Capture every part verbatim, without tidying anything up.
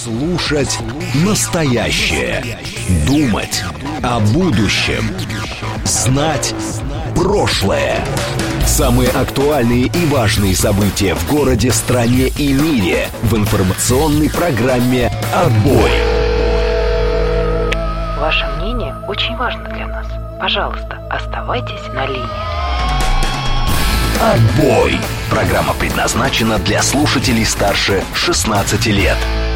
Слушать настоящее. Думать о будущем. Знать прошлое. Самые актуальные и важные события в городе, стране и мире в информационной программе «Отбой». Ваше мнение очень важно для нас. Пожалуйста, оставайтесь на линии. «Отбой». Программа предназначена для слушателей старше шестнадцати лет.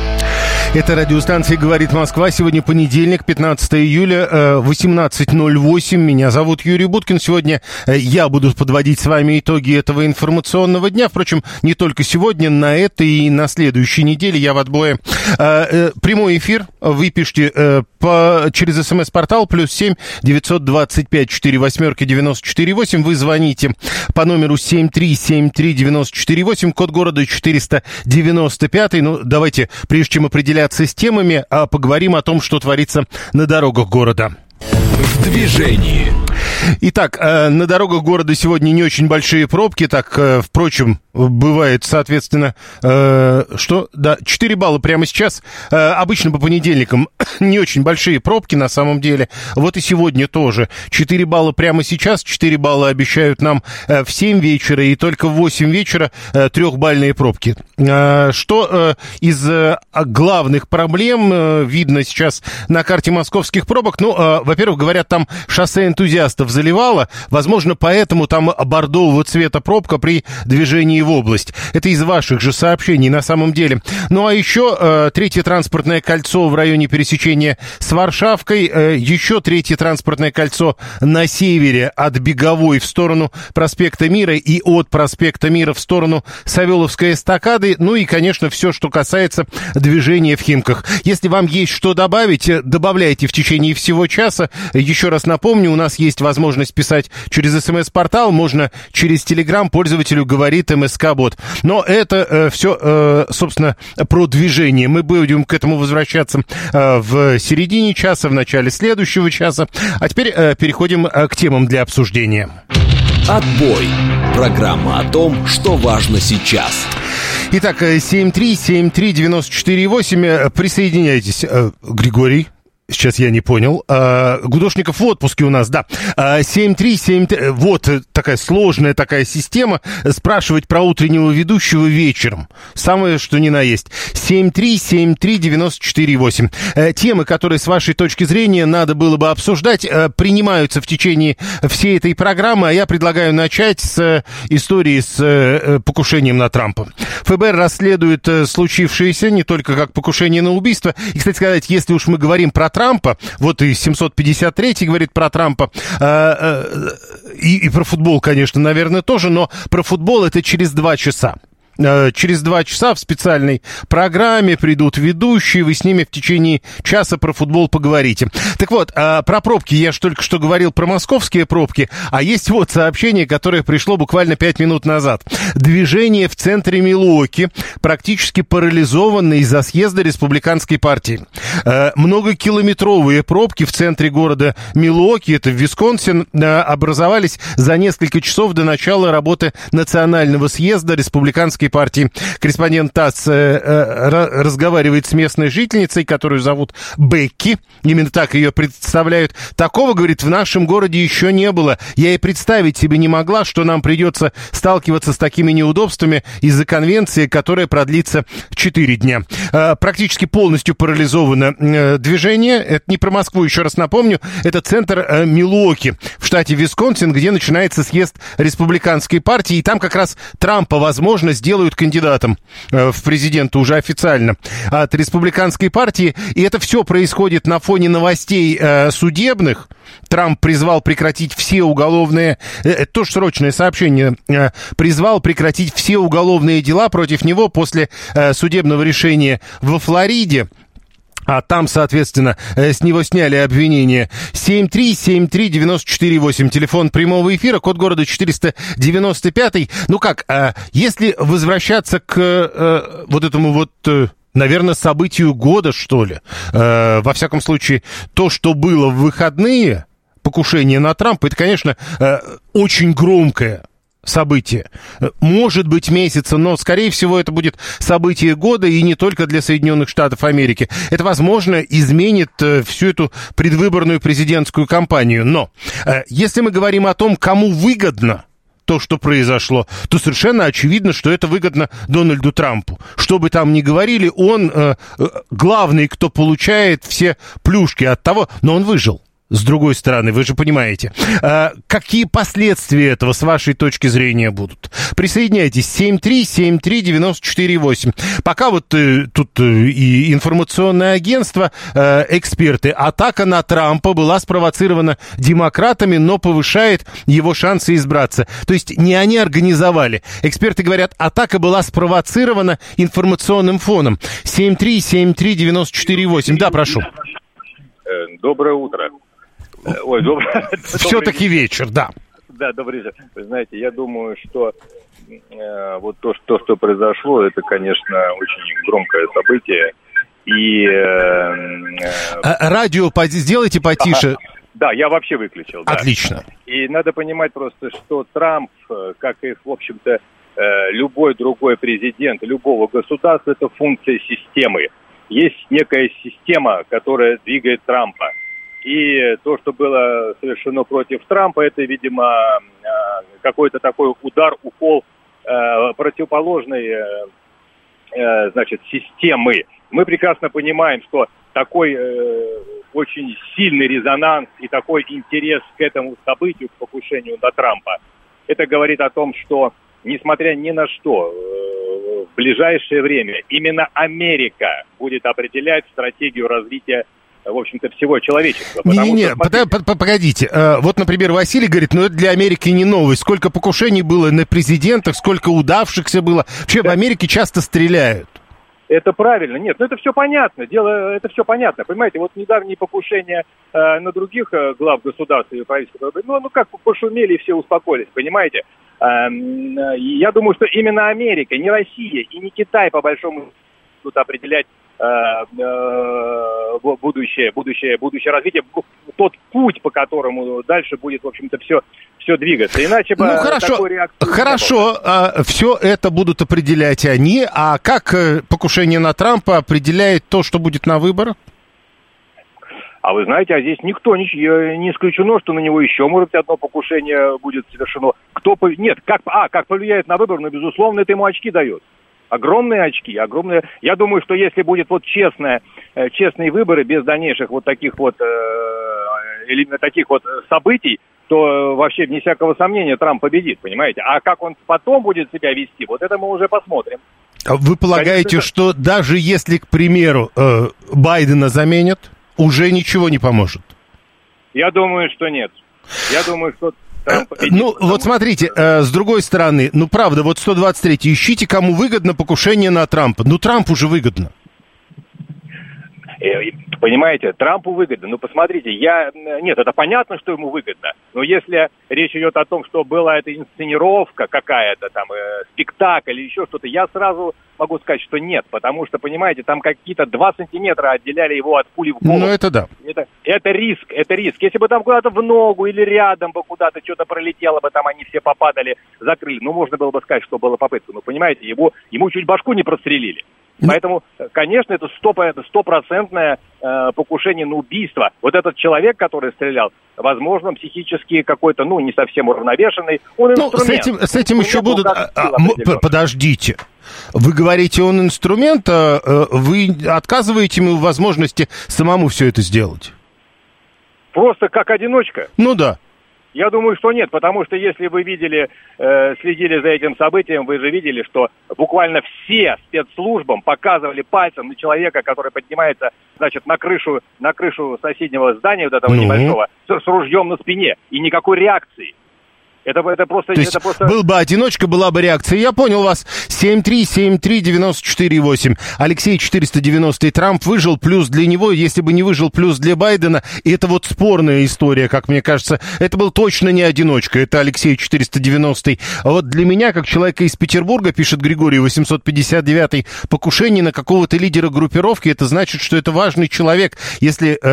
Это радиостанция «Говорит Москва». Сегодня понедельник, пятнадцатое июля, восемнадцать ноль восемь. Меня зовут Юрий Буткин. Сегодня я буду подводить с вами итоги этого информационного дня. Впрочем, не только сегодня, на этой и на следующей неделе я в отбое. Прямой эфир вы пишите по, через смс-портал плюс семь девятьсот двадцать пять сорок восемь девяносто четыре восемь. Вы звоните по номеру семь три семь три девяносто четыре восемь, код города четыреста девяносто пять. Ну, давайте, прежде чем определяться с темами, а поговорим о том, что творится на дорогах города. В движении. Итак, на дорогах города сегодня не очень большие пробки, так, впрочем, бывает, соответственно, что, да, четыре балла прямо сейчас. Обычно по понедельникам не очень большие пробки, на самом деле. Вот и сегодня тоже. четыре балла прямо сейчас, четыре балла обещают нам в семь вечера, и только в восемь вечера трехбальные пробки. Что из главных проблем видно сейчас на карте московских пробок? Ну, во-первых, говорят, там шоссе энтузиастов заливало. Возможно, поэтому там бордового цвета пробка при движении в область. Это из ваших же сообщений на самом деле. Ну, а еще э, третье транспортное кольцо в районе пересечения с Варшавкой. Э, еще третье транспортное кольцо на севере от Беговой в сторону проспекта Мира и от проспекта Мира в сторону Савеловской эстакады. Ну и, конечно, все, что касается движения в Химках. Если вам есть что добавить, добавляйте в течение всего часа. Еще раз напомню, у нас есть возможность писать через смс-портал, можно через Телеграм, пользователю говорит МСК-бот. Но это э, все, э, собственно, про движение. Мы будем к этому возвращаться э, в середине часа, в начале следующего часа. А теперь э, переходим э, к темам для обсуждения. «Отбой». Программа о том, что важно сейчас. Итак, семь три семь три девяносто четыре восемь. Присоединяйтесь. Григорий. Сейчас я не понял. А, Гудошников в отпуске у нас, да. А, семь три семь три. Вот такая сложная такая система. Спрашивать про утреннего ведущего вечером. Самое, что ни на есть. семь три семь три девяносто четыре восемь. А, темы, которые, с вашей точки зрения, надо было бы обсуждать, а, принимаются в течение всей этой программы. А я предлагаю начать с истории с а, покушением на Трампа. ФБР расследует а, случившееся не только как покушение на убийство. И, кстати сказать, если уж мы говорим про Трампа, вот и семьсот пятьдесят третий говорит про Трампа, э, э, и, и про футбол, конечно, наверное, тоже, но про футбол это через два часа. Через два часа в специальной программе придут ведущие, вы с ними в течение часа про футбол поговорите. Так вот, про пробки я же только что говорил про московские пробки, а есть вот сообщение, которое пришло буквально пять минут назад. Движение в центре Милуоки практически парализовано из-за съезда республиканской партии. Многокилометровые пробки в центре города Милуоки, это в Висконсин, образовались за несколько часов до начала работы национального съезда республиканской партии. Корреспондент ТАСС э, э, разговаривает с местной жительницей, которую зовут Бекки. Именно так ее представляют. Такого, говорит, в нашем городе еще не было. Я и представить себе не могла, что нам придется сталкиваться с такими неудобствами из-за конвенции, которая продлится четыре дня. Э, практически полностью парализовано э, движение. Это не про Москву, еще раз напомню. Это центр э, Милуоки в штате Висконсин, где начинается съезд республиканской партии. И там как раз Трампа, возможно, сделать делают кандидатом э, в президенты уже официально от республиканской партии. И это все происходит на фоне новостей э, судебных. Трамп призвал прекратить все уголовные... Э, это тоже срочное сообщение. Э, призвал прекратить все уголовные дела против него после э, судебного решения во Флориде. А там, соответственно, с него сняли обвинения. семь три семь три девяносто четыре восемь. Телефон прямого эфира, код города четыреста девяносто пять. Ну как, если возвращаться к вот этому вот... наверное, событию года, что ли. Во всяком случае, то, что было в выходные, покушение на Трампа, это, конечно, очень громкое событие. Может быть, месяца, но, скорее всего, это будет событие года, и не только для Соединенных Штатов Америки. Это, возможно, изменит всю эту предвыборную президентскую кампанию. Но если мы говорим о том, кому выгодно то, что произошло, то совершенно очевидно, что это выгодно Дональду Трампу. Что бы там ни говорили, он э, главный, кто получает все плюшки от того, но он выжил. С другой стороны, вы же понимаете, э, какие последствия этого с вашей точки зрения будут? Присоединяйтесь, семь три семь три девяносто четыре восемь. Пока вот э, тут э, и информационное агентство, э, эксперты, атака на Трампа была спровоцирована демократами, но повышает его шансы избраться. То есть не они организовали. Эксперты говорят, атака была спровоцирована информационным фоном. семь три семь три девяносто четыре восемь. Да, прошу. Доброе утро. Ой, добрый... Все-таки вечер, да. Да, добрый вечер. Вы знаете, я думаю, что э, вот то что, что произошло, это, конечно, очень громкое событие. И... Э, э... Радио сделайте потише. Ага. Да, я вообще выключил. Да. Отлично. И надо понимать просто, что Трамп, как и, в общем-то, э, любой другой президент любого государства, это функция системы. Есть некая система, которая двигает Трампа. И то, что было совершено против Трампа, это, видимо, какой-то такой удар, укол противоположной, значит, системы. Мы прекрасно понимаем, что такой очень сильный резонанс и такой интерес к этому событию, к покушению на Трампа, это говорит о том, что, несмотря ни на что, в ближайшее время именно Америка будет определять стратегию развития, в общем-то, всего человечества. Не-не, что, погодите. Вот, например, Василий говорит, ну это для Америки не новость. Сколько покушений было на президентах, сколько удавшихся было. Вообще в Америке часто стреляют. Это правильно. Нет, ну это все понятно. Дело, это все понятно. Понимаете, вот недавние покушения э, на других э, глав государств и правительства, ну, ну как, пошумели и все успокоились, понимаете? Э, э, я думаю, что именно Америка, не Россия и не Китай, по большому счету, будут определять э, э, будущее, будущее, будущее развитие, тот путь, по которому дальше будет, в общем-то, все, все двигаться. Иначе бы ну, хорошо, такой реакции хорошо, а, все это будут определять они, а как покушение на Трампа определяет то, что будет на выборах? А вы знаете, а здесь никто, не, не исключено, что на него еще, может быть, одно покушение будет совершено. Кто, нет, как, а, как повлияет на выбор, ну, безусловно, это ему очки дает. Огромные очки, огромные. Я думаю, что если будет вот честное, честные выборы без дальнейших вот таких вот, э, таких вот событий, то вообще, вне всякого сомнения, Трамп победит, понимаете? А как он потом будет себя вести, вот это мы уже посмотрим. Вы полагаете, Конечно, что даже если, к примеру, э, Байдена заменят, уже ничего не поможет? Я думаю, что нет. Я думаю, что... Трамп победит, ну, потому... вот смотрите, э, с другой стороны, ну, правда, вот сто двадцать третий, ищите, кому выгодно покушение на Трампа. Ну, Трампу же выгодно. Понимаете, Трампу выгодно. Ну, посмотрите, я... Нет, это понятно, что ему выгодно. Но если речь идет о том, что была эта инсценировка какая-то, там, э, спектакль или еще что-то, я сразу могу сказать, что нет. Потому что, понимаете, там какие-то два сантиметра отделяли его от пули в голову. Ну, это да. Это, это риск, это риск. Если бы там куда-то в ногу или рядом бы куда-то что-то пролетело бы, там они все попадали, закрыли, ну, можно было бы сказать, что была попытка. Но, понимаете, его, ему чуть башку не прострелили. Поэтому, конечно, это стопроцентное э, покушение на убийство. Вот этот человек, который стрелял, возможно, психически какой-то, ну, не совсем уравновешенный. Он ну, с этим, с этим еще будут... А, а, подождите. Вы говорите, он инструмент, а вы отказываете ему в возможности самому все это сделать? Просто как одиночка? Ну да. Я думаю, что нет, потому что если вы видели, э, следили за этим событием, вы же видели, что буквально все спецслужбам показывали пальцем на человека, который поднимается, значит, на крышу, на крышу соседнего здания, вот этого ну. небольшого, с, с ружьем на спине, и никакой реакции. Это, это просто... То есть это просто... был бы одиночка, была бы реакция. Я понял вас. семь три семь три девяносто четыре восемь. Алексей четыреста девяносто. Трамп выжил, плюс для него. Если бы не выжил, плюс для Байдена. И это вот спорная история, как мне кажется. Это был точно не одиночка. Это Алексей четыреста девяносто. А вот для меня, как человека из Петербурга, пишет Григорий восемьсот пятьдесят девять, покушение на какого-то лидера группировки, это значит, что это важный человек. Если... Э,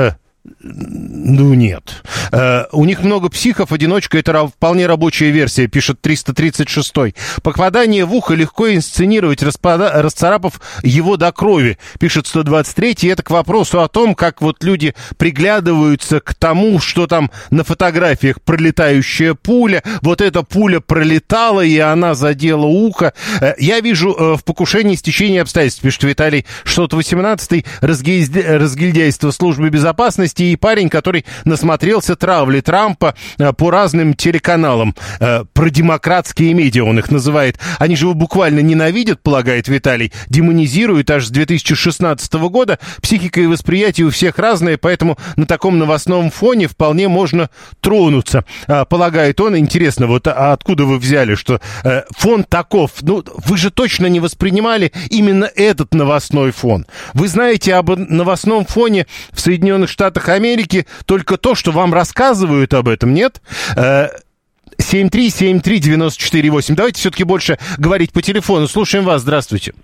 Ну, нет. Э, у них много психов, одиночка — это ра- вполне рабочая версия, пишет триста тридцать шестой. Попадание в ухо легко инсценировать, распада- расцарапав его до крови, пишет сто двадцать третий. Это к вопросу о том, как вот люди приглядываются к тому, что там на фотографиях пролетающая пуля. Вот эта пуля пролетала, и она задела ухо. Э, я вижу э, в покушении стечение обстоятельств, пишет Виталий шестьсот восемнадцатый. Разгильдя- разгильдяйство службы безопасности и парень, который насмотрелся травли Трампа э, по разным телеканалам. Э, про демократские медиа он их называет. Они же его буквально ненавидят, полагает Виталий, демонизируют аж с две тысячи шестнадцатого года. Психика и восприятие у всех разные, поэтому на таком новостном фоне вполне можно тронуться, э, полагает он. Интересно, вот а откуда вы взяли, что э, фон таков? Ну, вы же точно не воспринимали именно этот новостной фон. Вы знаете об новостном фоне в Соединенных Штатах Америки только то, что вам рассказывают об этом, нет? семь три семь три девять четыре восемь. Давайте все-таки больше говорить по телефону. Слушаем вас. Здравствуйте.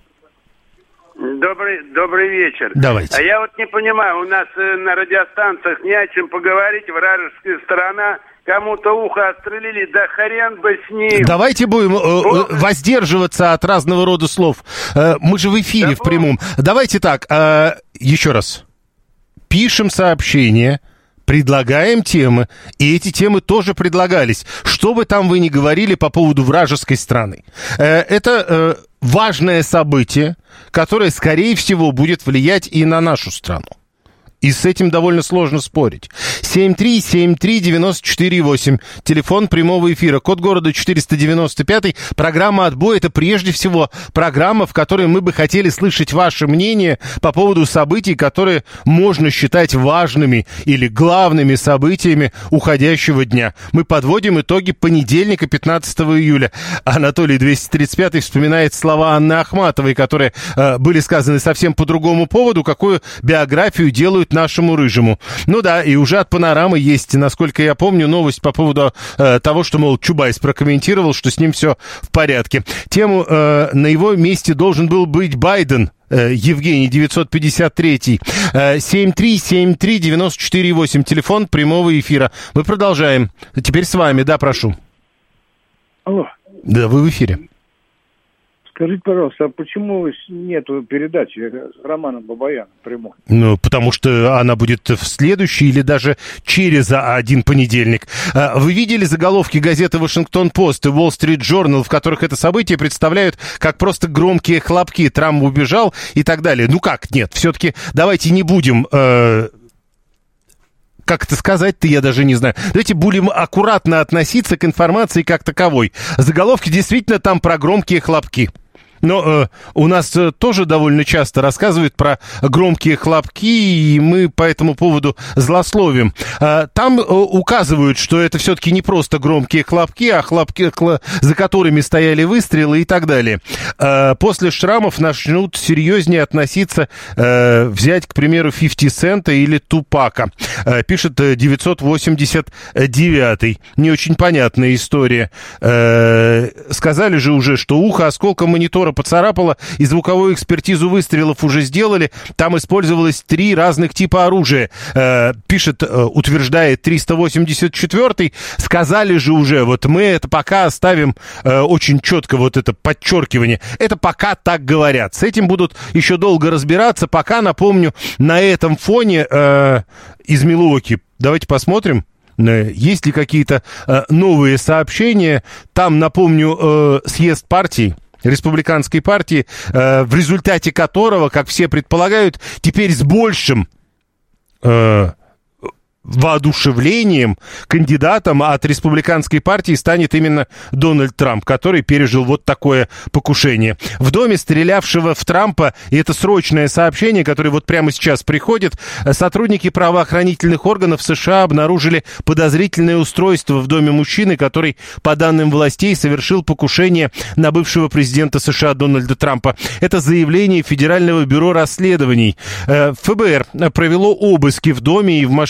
Добрый, добрый вечер. Давайте. А я вот не понимаю, у нас э, на радиостанциях не о чем поговорить, вражеская сторона кому-то ухо отстрелили, да хрен бы с ним. Давайте будем э, воздерживаться от разного рода слов. Э, мы же в эфире, да, в прямом. Давайте так, э, еще раз. Пишем сообщения, предлагаем темы, и эти темы тоже предлагались. Что бы там вы ни говорили по поводу вражеской страны. Э, это э, важное событие, которое, скорее всего, будет влиять и на нашу страну. И с этим довольно сложно спорить. семь три семь три девять четыре восемь. Телефон прямого эфира. Код города четыреста девяносто пять. Программа «Отбой» — это прежде всего программа, в которой мы бы хотели слышать ваше мнение по поводу событий, которые можно считать важными или главными событиями уходящего дня. Мы подводим итоги понедельника, пятнадцатого июля. Анатолий двести тридцать пятый вспоминает слова Анны Ахматовой, которые э, были сказаны совсем по другому поводу, какую биографию делают нашему рыжему. Ну да, и уже от «Панорамы» есть, насколько я помню, новость по поводу э, того, что, мол, Чубайс прокомментировал, что с ним все в порядке. Тему э, на его месте должен был быть Байден. Э, Евгений, девятьсот пятьдесят третий. Э, семь три семь три девять четыре восемь. Телефон прямого эфира. Мы продолжаем. Теперь с вами, да, прошу. Алло. Да, вы в эфире. Скажите, пожалуйста, а почему нету передачи с Романом Бабаяном прямой? Ну, потому что она будет в следующий или даже через один понедельник. Вы видели заголовки газеты «Вашингтон-Пост» и «Уолл-стрит Джорнал», в которых это событие представляют как просто громкие хлопки. Трамп убежал и так далее. Ну как, нет, все-таки давайте не будем... Э- Как это сказать-то, я даже не знаю. Давайте будем аккуратно относиться к информации как таковой. Заголовки действительно там про громкие хлопки. Но э, у нас э, тоже довольно часто рассказывают про громкие хлопки, и мы по этому поводу злословим. Э, там э, указывают, что это все-таки не просто громкие хлопки, а хлопки, хло... за которыми стояли выстрелы и так далее. Э, после шрамов начнут серьезнее относиться, э, взять, к примеру, пятьдесят цента или Тупака. Э, пишет девятьсот восемьдесят девятый. Не очень понятная история. Э, сказали же уже, что ухо осколком монитора поцарапало, и звуковую экспертизу выстрелов уже сделали. Там использовалось три разных типа оружия. Э, пишет, э, утверждает триста восемьдесят четвёртый. Сказали же уже, вот мы это пока оставим э, очень четко, вот это подчеркивание. Это пока так говорят. С этим будут еще долго разбираться. Пока, напомню, на этом фоне э, из Милуоки. Давайте посмотрим. Есть ли какие-то э, новые сообщения? Там, напомню, э, съезд партии, республиканской партии, э, в результате которого, как все предполагают, теперь с большим э, воодушевлением кандидатом от республиканской партии станет именно Дональд Трамп, который пережил вот такое покушение. В доме стрелявшего в Трампа, и это срочное сообщение, которое вот прямо сейчас приходит, сотрудники правоохранительных органов США обнаружили подозрительное устройство в доме мужчины, который, по данным властей, совершил покушение на бывшего президента США Дональда Трампа. Это заявление Федерального бюро расследований. ФБР провело обыски в доме и в машине стрелявшего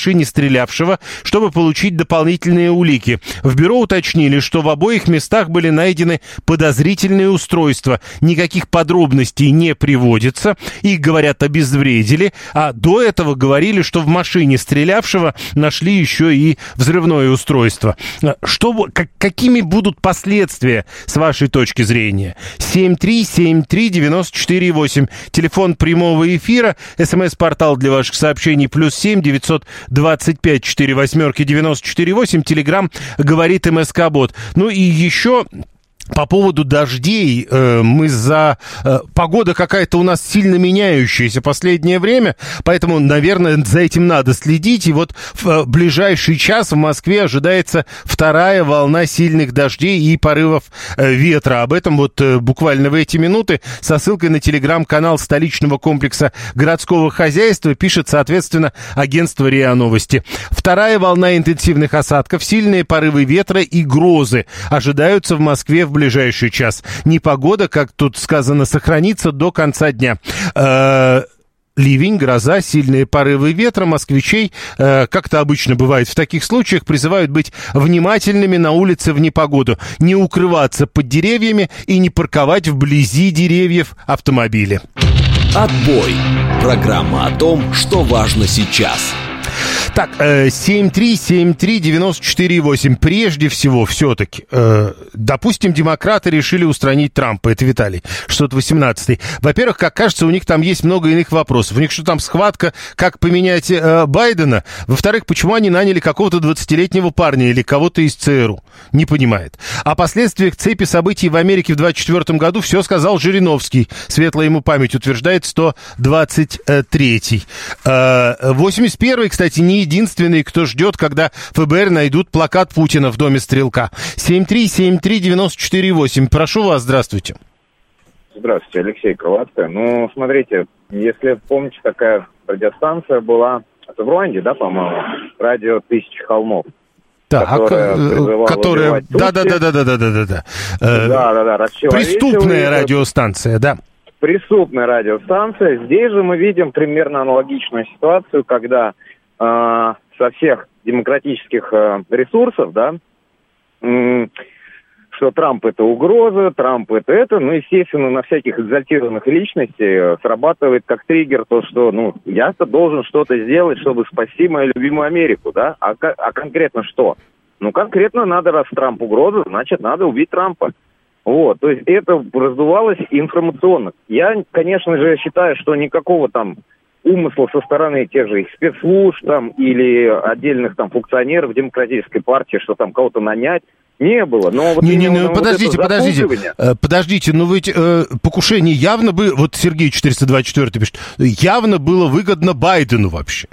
стрелявшего, чтобы получить дополнительные улики. В бюро уточнили, что в обоих местах были найдены подозрительные устройства. Никаких подробностей не приводится. Их, говорят, обезвредили. А до этого говорили, что в машине стрелявшего нашли еще и взрывное устройство. Что, как, какими будут последствия с вашей точки зрения? семь три семь три девять четыре восемь. Телефон прямого эфира. СМС-портал для ваших сообщений плюс семь девятьсот двадцать пять четыре восьмерки девяносто четыре восемь. Телеграм говорит МСК-бот. Ну и еще... По поводу дождей, э, мы за... Э, погода какая-то у нас сильно меняющаяся последнее время, поэтому, наверное, за этим надо следить. И вот в э, ближайший час в Москве ожидается вторая волна сильных дождей и порывов э, ветра. Об этом вот э, буквально в эти минуты со ссылкой на телеграм-канал столичного комплекса городского хозяйства пишет, соответственно, агентство РИА Новости. Вторая волна интенсивных осадков, сильные порывы ветра и грозы ожидаются в Москве в ближайший час. Непогода, как тут сказано, сохранится до конца дня. Э-э- Ливень, гроза, сильные порывы ветра. Москвичей, э, как это обычно бывает в таких случаях, призывают быть внимательными на улице в непогоду, не укрываться под деревьями и не парковать вблизи деревьев автомобили. Отбой. Программа о том, что важно сейчас. Так, семь три семь три девять четыре восемь. Прежде всего, все-таки, э, допустим, демократы решили устранить Трампа. Это Виталий, шестьсот восемнадцатый. Во-первых, как кажется, у них там есть много иных вопросов. У них что там, схватка, как поменять э, Байдена? Во-вторых, почему они наняли какого-то двадцатилетнего парня или кого-то из ЦРУ? Не понимает. О последствиях цепи событий в Америке в двадцать четвёртом году все сказал Жириновский. Светлая ему память, утверждает сто двадцать третий. Э, восемьдесят первый, кстати, не единственный, кто ждет, когда ФБР найдут плакат Путина в доме Стрелка. семь три семь три девять четыре восемь. Прошу вас, здравствуйте. Здравствуйте, Алексей Крылатская. Ну, смотрите, если помните, такая радиостанция была, это в Руанде, да, по-моему, радио «Тысячи холмов». Так, которая, которая... Да, да, да, да, да, да, да, да, да. Да, да, да. Преступная радиостанция, да. Преступная радиостанция. Здесь же мы видим примерно аналогичную ситуацию, когда э, со всех демократических э, ресурсов, да, э, что Трамп это угроза, Трамп это это, ну, естественно, на всяких экзальтированных личностей срабатывает как триггер то, что, ну, я-то должен что-то сделать, чтобы спасти мою любимую Америку, да, а, а конкретно что? Ну, конкретно надо, раз Трамп угроза, значит, надо убить Трампа. Вот, то есть это раздувалось информационно. Я, конечно же, считаю, что никакого там умысла со стороны тех же спецслужб там или отдельных там функционеров демократической партии, что там кого-то нанять, не было. Но вот не, не, не, подождите, вот подождите, подождите, ну ведь э, покушение явно бы, вот Сергей четыреста двадцать четыре пишет, явно было выгодно Байдену вообще.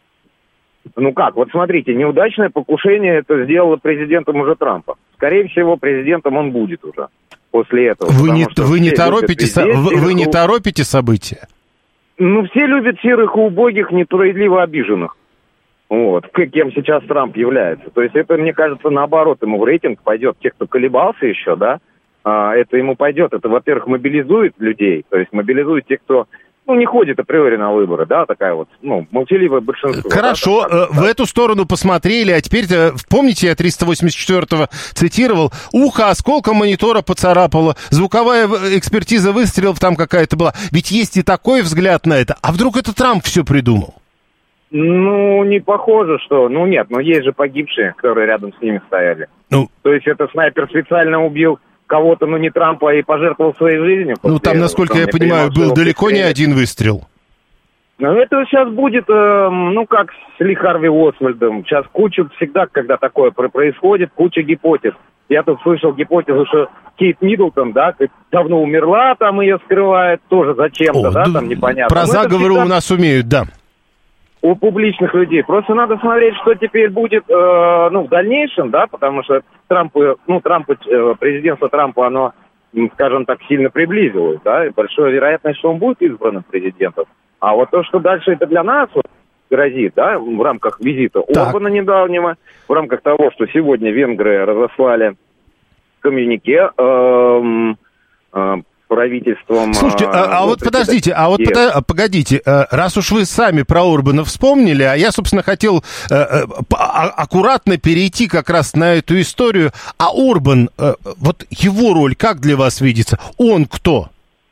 Ну как, вот смотрите, неудачное покушение это сделало президентом уже Трампа. Скорее всего, президентом он будет уже после этого. Вы не, вы не торопите, со, вы, вы не торопите события? Ну, все любят серых и убогих, несправедливо обиженных. Вот, кем сейчас Трамп является. То есть это, мне кажется, наоборот, ему в рейтинг пойдет тех, кто колебался еще, да, а, это ему пойдет. Это, во-первых, мобилизует людей, то есть мобилизует тех, кто, ну, не ходит априори на выборы, да, такая вот, ну, молчаливое большинство. Хорошо, да, так, в да. эту сторону посмотрели, а теперь, помните, я триста восемьдесят четвёртого цитировал, ухо осколком монитора поцарапало, звуковая экспертиза выстрелов там какая-то была. Ведь есть и такой взгляд на это. А вдруг это Трамп все придумал? Ну, не похоже, что... Ну, нет, но есть же погибшие, которые рядом с ними стояли. Ну, то есть это снайпер специально убил кого-то, ну, не Трампа, и пожертвовал своей жизнью? Ну, там, этого, насколько там, я понимаю, был далеко не один выстрел. Ну, это сейчас будет, э, ну, как с Ли Харви Освальдом. Сейчас куча, всегда, когда такое происходит, куча гипотез. Я тут слышал гипотезу, что Кейт Миддлтон, да, давно умерла, там ее скрывает, тоже зачем-то, О, да, да, там непонятно. Про заговоры всегда... у нас умеют, да. У публичных людей. Просто надо смотреть, что теперь будет, э, ну, в дальнейшем, да, потому что Трамп, ну, Трамп, э, президентство Трампа, оно, скажем так, сильно приблизилось, да, и большая вероятность, что он будет избранным президентом. А вот то, что дальше это для нас вот, грозит, да, в рамках визита так. Орбана недавнего, в рамках того, что сегодня венгры разослали коммюнике, э, э, правительством... Слушайте, а, а вот подождите, а вот пода- погодите, раз уж вы сами про Орбана вспомнили, а я, собственно, хотел э, э, аккуратно перейти как раз на эту историю. А Орбан, э, вот его роль как для вас видится? Он кто?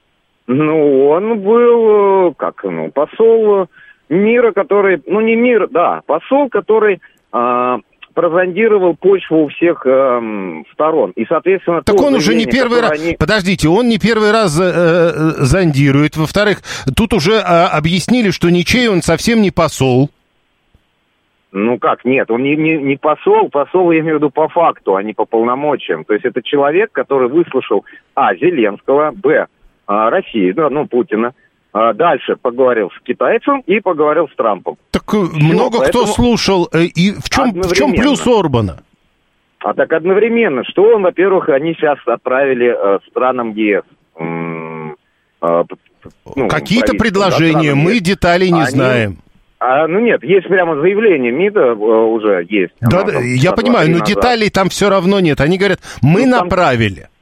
Ну, он был, как, ну, посол мира, который... Ну, не мир, да, посол, который... Э, прозондировал почву у всех э, сторон. И, соответственно... Так он уже не первый раз... Они... Подождите, он не первый раз э, зондирует. Во-вторых, тут уже э, объяснили, что ничей он совсем не посол. Ну как, нет, он не, не, не посол. Посол, я имею в виду, по факту, а не по полномочиям. То есть это человек, который выслушал, а, Зеленского, б, а, России, ну, ну, Путина. Дальше поговорил с китайцем и поговорил с Трампом. Так Все, много кто слушал. И в чем, в чем плюс Орбана? А так одновременно, что он, во-первых, они сейчас отправили э, странам ЕС. Э, э, ну, Какие-то предложения, да, мы деталей не они... знаем. А, ну нет, есть прямо заявление МИДа э, уже есть. Да, да я понимаю, но назад. деталей там все равно нет. Они говорят, мы ну, направили. Там...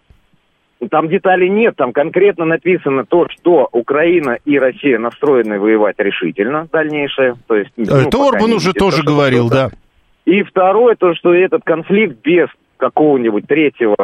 Там деталей нет, там конкретно написано то, что Украина и Россия настроены воевать решительно, дальнейшее. То есть, ну, это Орбан уже тоже то, говорил, да. И второе, то, что этот конфликт без какого-нибудь третьего,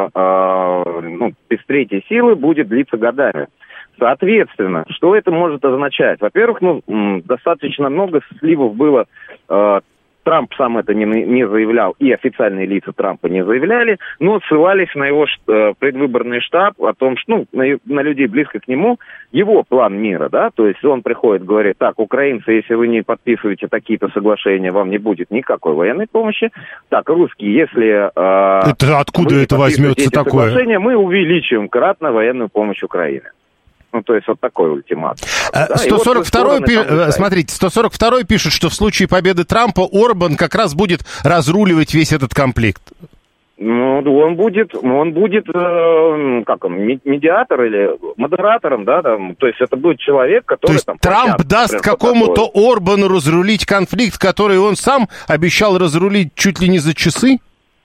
э, ну, без третьей силы будет длиться годами. Соответственно, что это может означать? Во-первых, ну, достаточно много сливов было. Э, Трамп сам это не, не заявлял, и официальные лица Трампа не заявляли, но ссылались на его э, предвыборный штаб о том, что, ну, на, на людей близко к нему, его план мира, да, то есть он приходит, говорит, так, украинцы, если вы не подписываете такие-то соглашения, вам не будет никакой военной помощи, так, русские, если... Э, это откуда это возьмется такое? Соглашения, мы увеличиваем кратно военную помощь Украине. Ну, то есть вот такой ультиматум. А, сто сорок второй, вот пи... смотрите, сто сорок второй пишет, что в случае победы Трампа Орбан как раз будет разруливать весь этот конфликт. Ну, он будет, он будет, э, как он, медиатор или модератором, да, там, то есть это будет человек, который... То есть там, Трамп площадку, даст например, какому-то Орбану разрулить конфликт, который он сам обещал разрулить чуть ли не за часы?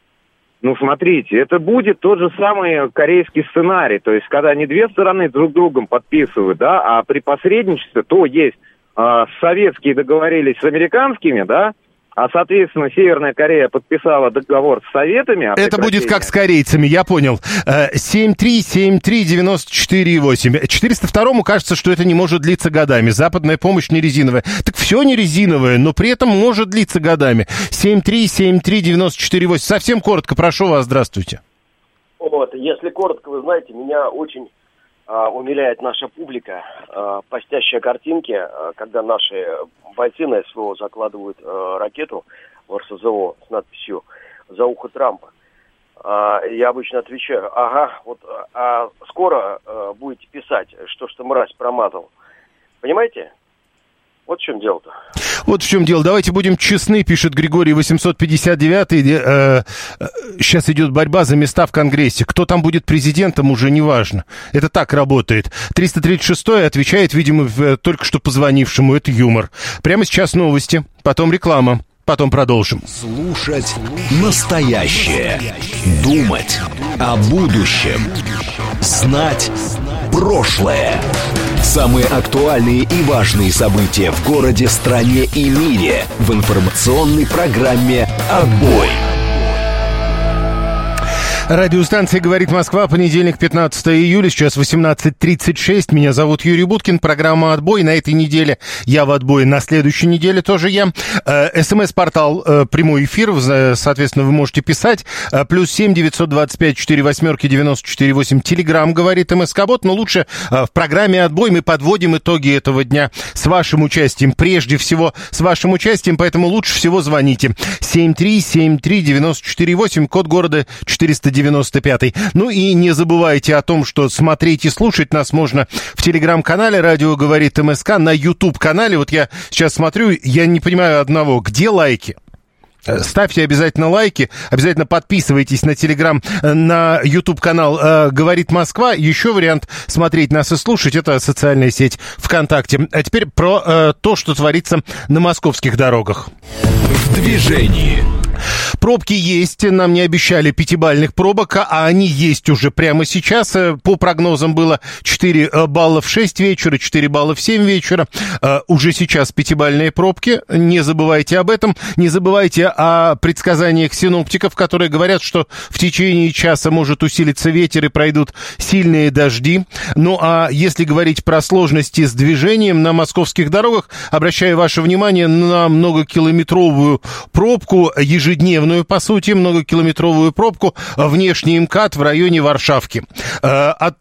Ну, смотрите, это будет тот же самый корейский сценарий, то есть когда не две стороны друг с другом подписывают, да, а при посредничестве то есть э, советские договорились с американскими, да, а, соответственно, Северная Корея подписала договор с Советами. Это будет как с корейцами, я понял. семь три семь три девяносто четыре восемь. четыреста второму кажется, что это не может длиться годами. Западная помощь не резиновая. Так все не резиновое, но при этом может длиться годами. семь три семь три девяносто четыре восемь. Совсем коротко, прошу вас, здравствуйте. Вот, если коротко, вы знаете, меня очень а, умиляет наша публика, а, постящие картинки, а, когда наши бойцы на СВО закладывают а, ракету в эр эс зэ о с надписью «За ухо Трампа». А, я обычно отвечаю, ага, вот а скоро а, будете писать, что ж ты, мразь, промазал. Понимаете? Вот в чем дело-то. Вот в чем дело. Давайте будем честны, пишет Григорий восемьсот пятьдесят девятый. Э, э, сейчас идет борьба за места в Конгрессе. Кто там будет президентом, уже не важно. Это так работает. триста тридцать шестой отвечает, видимо, в, только что позвонившему. Это юмор. Прямо сейчас новости, потом реклама. Потом продолжим. Слушать настоящее. Думать о будущем. Знать прошлое. Самые актуальные и важные события в городе, стране и мире в информационной программе «Отбой». Радиостанция «Говорит Москва», понедельник, пятнадцатое июля, сейчас восемнадцать тридцать шесть. Меня зовут Юрий Буткин, программа «Отбой». На этой неделе я в отбое, на следующей неделе тоже я. СМС-портал «Прямой эфир», соответственно, вы можете писать. Плюс семь девятьсот двадцать пять четыре восьмерки девяносто четыре восемь. Телеграм говорит МСК-бот, но лучше в программе «Отбой» мы подводим итоги этого дня с вашим участием. Прежде всего, с вашим участием, поэтому лучше всего звоните. семь три семь три девяносто четыре восемь, код города четыреста девяносто пятый. Ну и не забывайте о том, что смотреть и слушать нас можно в телеграм-канале «Радио говорит МСК», на YouTube-канале. Вот я сейчас смотрю, я не понимаю одного. Где лайки? Ставьте обязательно лайки, обязательно подписывайтесь на телеграм, на YouTube-канал э, «Говорит Москва». Еще вариант смотреть нас и слушать — это социальная сеть ВКонтакте. А теперь про э, то, что творится на московских дорогах. В движении. Пробки есть, нам не обещали пятибалльных пробок, а они есть уже прямо сейчас. По прогнозам было четыре балла в шесть вечера, четыре балла в семь вечера. Уже сейчас пятибалльные пробки, не забывайте об этом. Не забывайте о предсказаниях синоптиков, которые говорят, что в течение часа может усилиться ветер и пройдут сильные дожди. Ну а если говорить про сложности с движением на московских дорогах, обращаю ваше внимание на многокилометровую пробку, ежедневную, по сути, многокилометровую пробку, внешний МКАД в районе Варшавки. От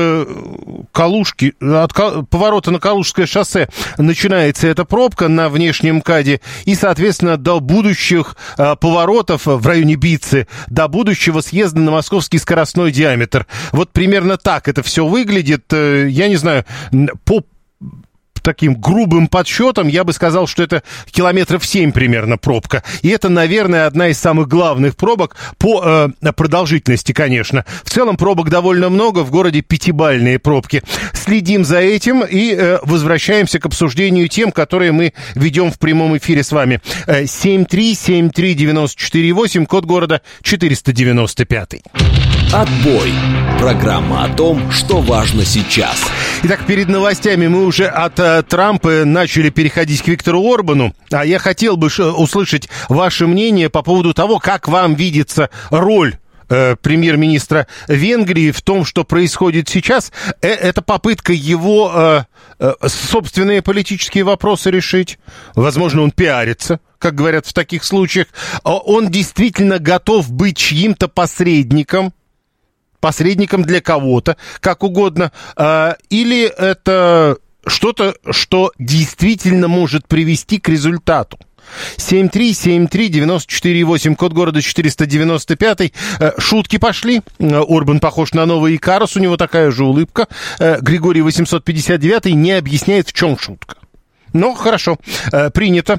Калужки, от поворота на Калужское шоссе начинается эта пробка на внешнем МКАДе, и, соответственно, до будущих поворотов в районе Бицы, до будущего съезда на московский скоростной диаметр. Вот примерно так это все выглядит. Я не знаю, по таким грубым подсчетом я бы сказал, что это километров семь примерно пробка. И это, наверное, одна из самых главных пробок по э, продолжительности, конечно. В целом пробок довольно много, в городе пятибалльные пробки. Следим за этим и э, возвращаемся к обсуждению тем, которые мы ведем в прямом эфире с вами. семь три семь три девяносто четыре восемь, код города четыреста девяносто пять. Отбой. Программа о том, что важно сейчас. Итак, перед новостями мы уже от э, Трампа начали переходить к Виктору Орбану, а я хотел бы ш- услышать ваше мнение по поводу того, как вам видится роль э, премьер-министра Венгрии в том, что происходит сейчас. Э- это попытка его э, э, собственные политические вопросы решить. Возможно, он пиарится, как говорят в таких случаях. Он действительно готов быть чьим-то посредником, посредником для кого-то, как угодно, или это что-то, что действительно может привести к результату. семь три семь три девяносто четыре восемь, код города четыреста девяносто пять. Шутки пошли. Орбан похож на новый Икарус, у него такая же улыбка. Григорий восемьсот пятьдесят девять не объясняет, в чем шутка. Ну, хорошо, принято.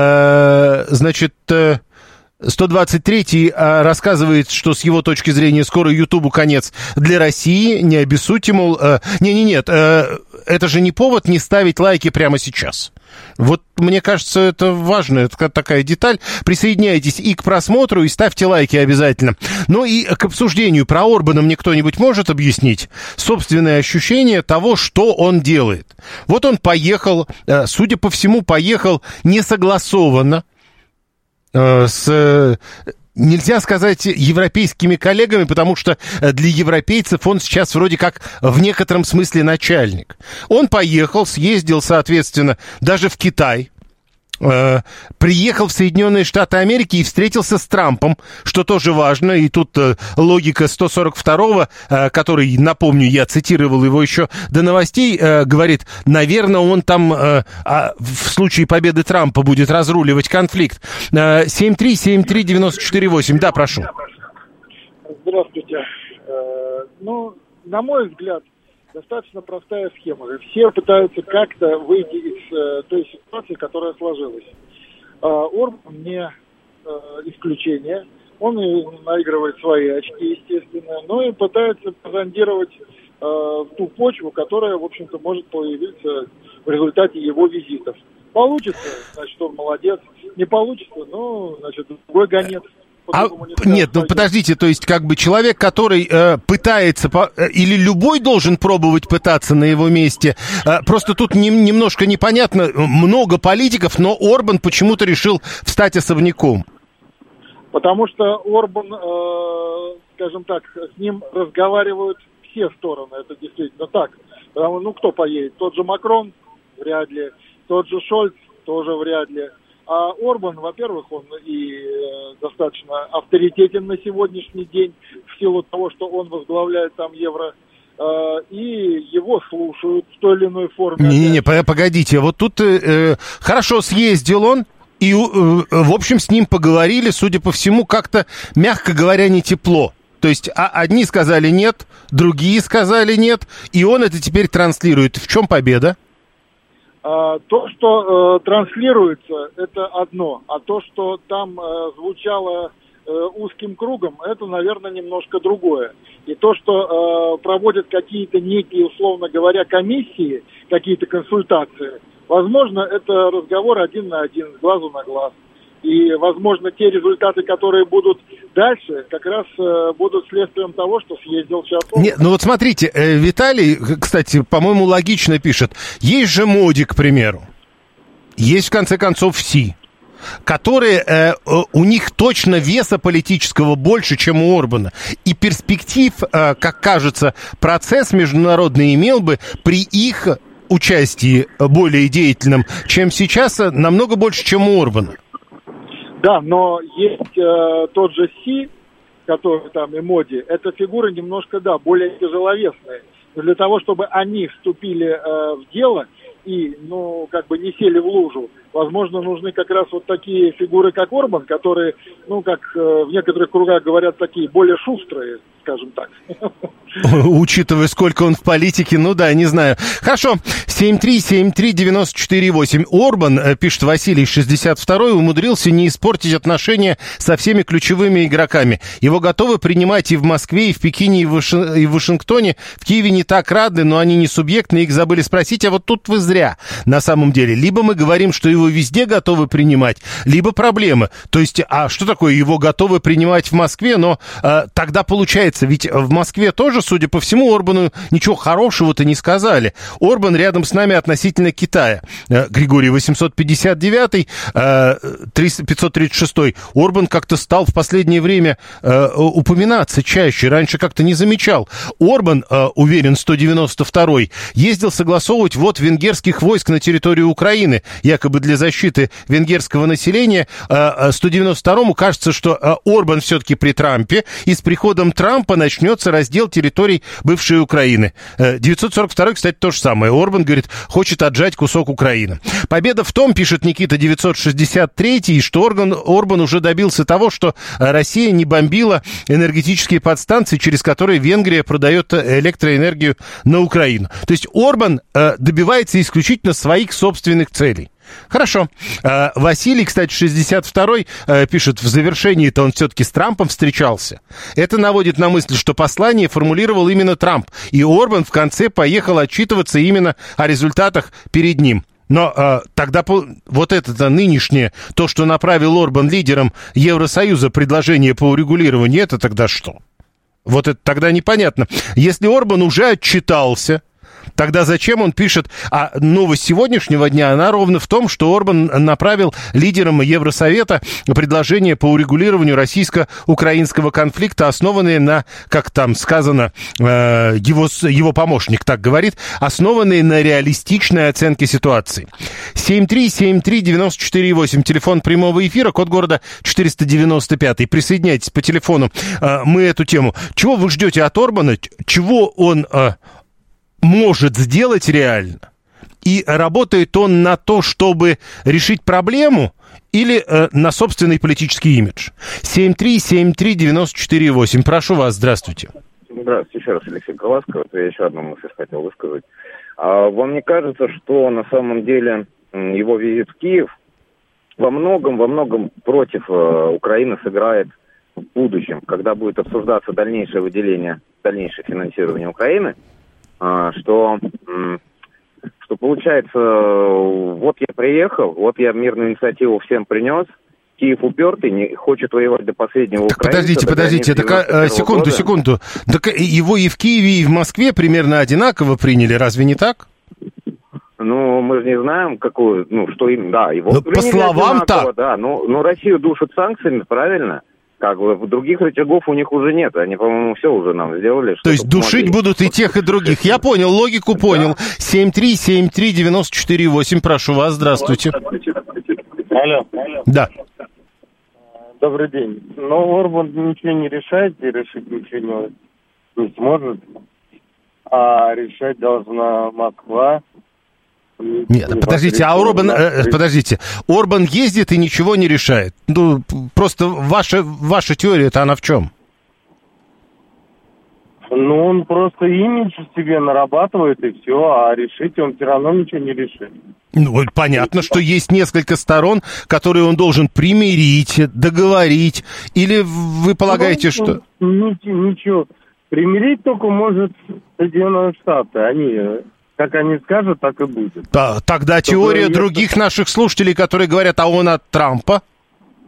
Значит... сто двадцать третий рассказывает, что с его точки зрения скоро Ютубу конец для России. Не обессудьте, мол... Не-не-нет, это же не повод не ставить лайки прямо сейчас. Вот, мне кажется, это важная такая деталь. Присоединяйтесь и к просмотру, и ставьте лайки обязательно. Ну и к обсуждению. Про Орбана мне кто-нибудь может объяснить собственное ощущение того, что он делает? Вот он поехал, судя по всему, поехал несогласованно, с, нельзя сказать, европейскими коллегами, потому что для европейцев он сейчас вроде как в некотором смысле начальник. Он поехал, съездил, соответственно, даже в Китай, э, приехал в Соединенные Штаты Америки и встретился с Трампом, что тоже важно. И тут э, логика сто сорок второго, э, который, напомню, я цитировал его еще до новостей, э, говорит, наверное, он там э, а в случае победы Трампа будет разруливать конфликт. Э, семь три семь три девяносто четыре восемь. Да, прошу. Здравствуйте. Э, ну, на мой взгляд, достаточно простая схема. Все пытаются как-то выйти из э, той ситуации, которая сложилась. Э, Орбан не э, исключение. Он и наигрывает свои очки, естественно, но и пытается позондировать э, ту почву, которая, в общем-то, может появиться в результате его визитов. Получится, значит, он молодец. Не получится, ну, значит, другой гонец. А, не нет, ну подождите, то есть как бы человек, который э, пытается, по, э, или любой должен пробовать пытаться на его месте, э, просто тут не, немножко непонятно, много политиков, но Орбан почему-то решил встать особняком. Потому что Орбан, э, скажем так, с ним разговаривают все стороны, это действительно так. Потому, ну, кто поедет? Тот же Макрон? Вряд ли. Тот же Шольц? Тоже вряд ли. А Орбан, во-первых, он и э, достаточно авторитетен на сегодняшний день в силу того, что он возглавляет там Евро, э, и его слушают в той или иной форме. Не-не-не, погодите, вот тут э, хорошо съездил он, и, э, в общем, с ним поговорили, судя по всему, как-то, мягко говоря, не тепло. То есть а, одни сказали нет, другие сказали нет, и он это теперь транслирует. В чем победа? А, то, что э, транслируется, это одно, а то, что там э, звучало э, узким кругом, это, наверное, немножко другое. И то, что э, проводят какие-то некие, условно говоря, комиссии, какие-то консультации, возможно, это разговор один на один, с глазу на глаз. И, возможно, те результаты, которые будут дальше, как раз э, будут следствием того, что съездил сейчас он. Нет, ну вот смотрите, э, Виталий, кстати, по-моему, логично пишет. Есть же Моди, к примеру. Есть, в конце концов, СИ, которые, э, у них точно веса политического больше, чем у Орбана. И перспектив, э, как кажется, процесс международный имел бы при их участии более деятельном, чем сейчас, намного больше, чем у Орбана. Да, но есть э, тот же Си, который там и Моди, это фигуры немножко, да, более тяжеловесные. Но для того, чтобы они вступили э, в дело и, ну, как бы не сели в лужу, возможно, нужны как раз вот такие фигуры, как Орбан, которые, ну, как э, в некоторых кругах говорят, такие более шустрые, скажем так. Учитывая, сколько он в политике, ну да, не знаю. Хорошо, семь три семь три девять четыре восемь. Орбан, пишет Василий, шестьдесят второй, умудрился не испортить отношения со всеми ключевыми игроками. Его готовы принимать и в Москве, и в Пекине, и в, Ваши... и в Вашингтоне. В Киеве не так рады, но они не субъектны, их забыли спросить, а вот тут вы зря. На самом деле, либо мы говорим, что его везде готовы принимать, либо проблемы. То есть, а что такое его готовы принимать в Москве? Но а, тогда получается, ведь в Москве тоже, судя по всему, Орбану ничего хорошего-то не сказали. Орбан рядом с нами относительно Китая. Григорий восемьсот пятьдесят девятый, пятьсот тридцать шестой. Орбан как-то стал в последнее время упоминаться чаще. Раньше как-то не замечал. Орбан, уверен, сто девяносто второй, ездил согласовывать ввод венгерских войск на территорию Украины, якобы для защиты венгерского населения. сто девяносто второму кажется, что Орбан все-таки при Трампе, и с приходом Трампа начнется раздел территории бывшей Украины. девятьсот сорок второй, кстати, то же самое. Орбан, говорит, хочет отжать кусок Украины. Победа в том, пишет Никита девятьсот шестьдесят третий, что Орбан, Орбан уже добился того, что Россия не бомбила энергетические подстанции, через которые Венгрия продает электроэнергию на Украину. То есть Орбан добивается исключительно своих собственных целей. Хорошо. Василий, кстати, шестьдесят второй, пишет, в завершении-то он все-таки с Трампом встречался. Это наводит на мысль, что послание формулировал именно Трамп, и Орбан в конце поехал отчитываться именно о результатах перед ним. Но э, тогда вот это нынешнее, то, что направил Орбан лидерам Евросоюза предложение по урегулированию, это тогда что? Вот это тогда непонятно. Если Орбан уже отчитался, тогда зачем он пишет? А новость сегодняшнего дня, она ровно в том, что Орбан направил лидерам Евросовета предложение по урегулированию российско-украинского конфликта, основанные на, как там сказано, э, его, его помощник так говорит, основанные на реалистичной оценке ситуации. семь три семь три девять четыре восемь, телефон прямого эфира, код города четыреста девяносто пять. Присоединяйтесь по телефону, э, мы эту тему. Чего вы ждете от Орбана? Чего он... Э, может сделать реально, и работает он на то, чтобы решить проблему, или э, на собственный политический имидж? семь три семь три девять четыре восемь. Прошу вас, здравствуйте. Здравствуйте, еще раз Алексей Головко. Я еще одну мысль хотел высказать. А вам не кажется, что на самом деле его визит в Киев во многом, во многом против э, Украины сыграет в будущем, когда будет обсуждаться дальнейшее выделение, дальнейшее финансирование Украины? Что, что получается, вот я приехал, вот я мирную инициативу всем принес, Киев упертый, не хочет воевать до последнего так украинца. Подождите, подождите, так, а, секунду, года. секунду. Так его и в Киеве, и в Москве примерно одинаково приняли, разве не так? Ну, мы же не знаем, какую, ну, что им, да, его но по словам так. Да, но, но Россию душат санкциями, правильно? Как бы других рычагов у них уже нет. Они, по-моему, все уже нам сделали. То есть душить помогли. Будут и тех, и других. Я понял, логику понял. Да. семь три семь три девять четыре восемь. Прошу вас, здравствуйте. Алло. Да. Добрый день. Ну, Орбан ничего не решает, и решить ничего не, не сможет. А решать должна Москва. Нет, подождите, а Орбан, э, подождите, Орбан ездит и ничего не решает. Ну, просто ваша, ваша теория-то она в чем? Ну, он просто имидж себе нарабатывает, и все, а решить он все равно ничего не решит. Ну, понятно, что есть несколько сторон, которые он должен примирить, договорить, или вы полагаете, ну, что... Ничего, примирить только может Соединенные Штаты, они... Как они скажут, так и будет. Да, тогда Чтобы теория есть... других наших слушателей, которые говорят, а он от Трампа?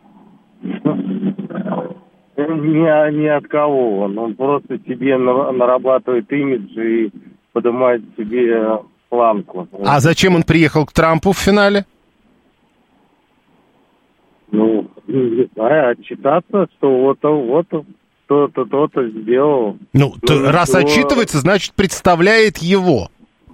ни, ни от кого. Он, он просто себе на, нарабатывает имидж и поднимает себе планку. А зачем он приехал к Трампу в финале? Ну, не знаю, отчитаться, что вот-то, вот-то, то-то, то-то сделал. Ну, ну то, раз то... отчитывается, значит, представляет его.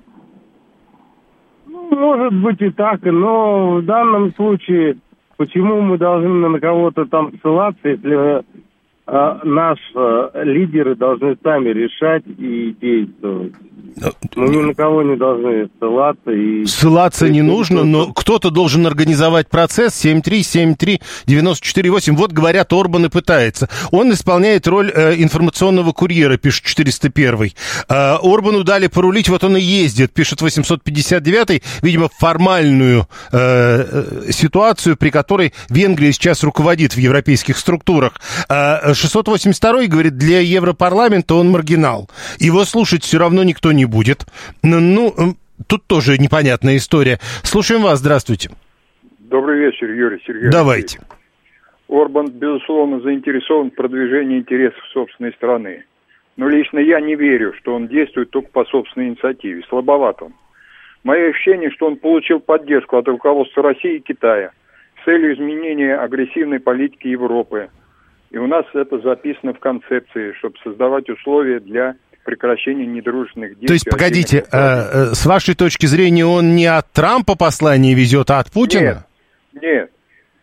Ну, может быть и так, но в данном случае, почему мы должны на кого-то там ссылаться, если э, наши э, лидеры должны сами решать и действовать? Мы ни на кого не должны ссылаться. И... Ссылаться не нужно, но кто-то должен организовать процесс. семь три семь три девять четыре восемь. Вот, говорят, Орбан и пытается. Он исполняет роль э, информационного курьера, пишет четыреста первый. Э, Орбану дали порулить, вот он и ездит, пишет восемьсот пятьдесят девятый. Видимо, формальную э, ситуацию, при которой Венгрия сейчас руководит в европейских структурах. Э, шестьсот восемьдесят второй говорит, для Европарламента он маргинал. Его слушать все равно никто не будет. Ну, тут тоже непонятная история. Слушаем вас, здравствуйте. Добрый вечер, Юрий Сергеевич. Давайте. Орбан, безусловно, заинтересован в продвижении интересов собственной страны. Но лично я не верю, что он действует только по собственной инициативе. Слабоват он. Мое ощущение, что он получил поддержку от руководства России и Китая с целью изменения агрессивной политики Европы. И у нас это записано в концепции, чтобы создавать условия для прекращения недружественных действий. То есть, погодите, э, с вашей точки зрения, он не от Трампа послание везет, а от Путина? Нет, нет.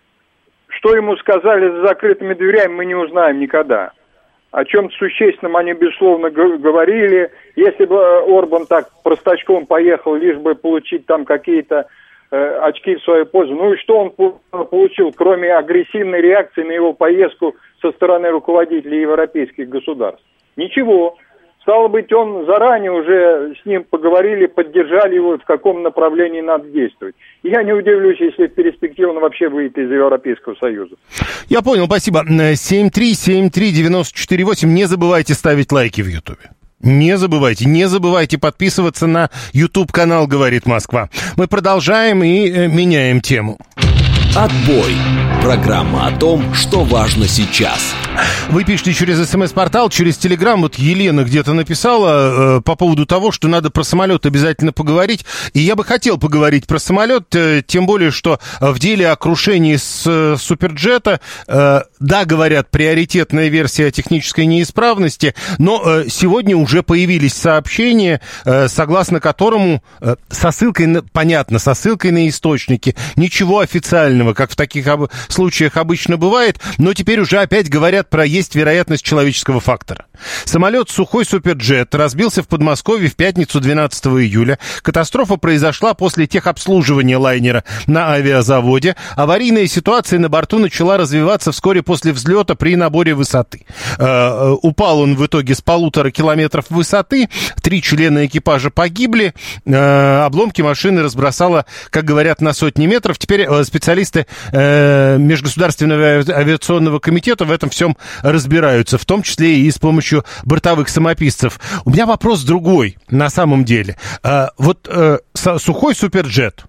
Что ему сказали за закрытыми дверями, мы не узнаем никогда. О чем-то существенном они, безусловно, говорили. Если бы Орбан так простачком поехал, лишь бы получить там какие-то э, очки в свою пользу, ну и что он получил, кроме агрессивной реакции на его поездку со стороны руководителей европейских государств? Ничего. Стало быть, он заранее уже с ним поговорили, поддержали его, в каком направлении надо действовать. И я не удивлюсь, если в перспективе он вообще выйдет из Европейского Союза. Я понял, спасибо. семь три семь три девять четыре восемь. Не забывайте ставить лайки в Ютубе. Не забывайте, не забывайте подписываться на YouTube-канал «Говорит Москва». Мы продолжаем и э, меняем тему. Отбой. Программа о том, что важно сейчас. Вы пишете через СМС-портал, через Телеграм. Вот Елена где-то написала э, по поводу того, что надо про самолет обязательно поговорить. И я бы хотел поговорить про самолет, э, тем более, что в деле о крушении с э, Суперджета, э, да, говорят, приоритетная версия технической неисправности, но э, сегодня уже появились сообщения, э, согласно которому, э, со ссылкой, на, понятно, со ссылкой на источники, ничего официального, как в таких об, случаях обычно бывает, но теперь уже опять говорят про есть вероятность человеческого фактора. Самолет «Сухой Суперджет» разбился в Подмосковье в пятницу двенадцатого июля. Катастрофа произошла после техобслуживания лайнера на авиазаводе. Аварийная ситуация на борту начала развиваться вскоре после взлета при наборе высоты. Э, упал он в итоге с полутора километров высоты. Три члена экипажа погибли. Э, обломки машины разбросало, как говорят, на сотни метров. Теперь э, специалисты э, Межгосударственного авиационного комитета в этом всем разбираются, в том числе и с помощью бортовых самописцев. У меня вопрос другой, на самом деле. А, вот а, «Сухой Суперджет»,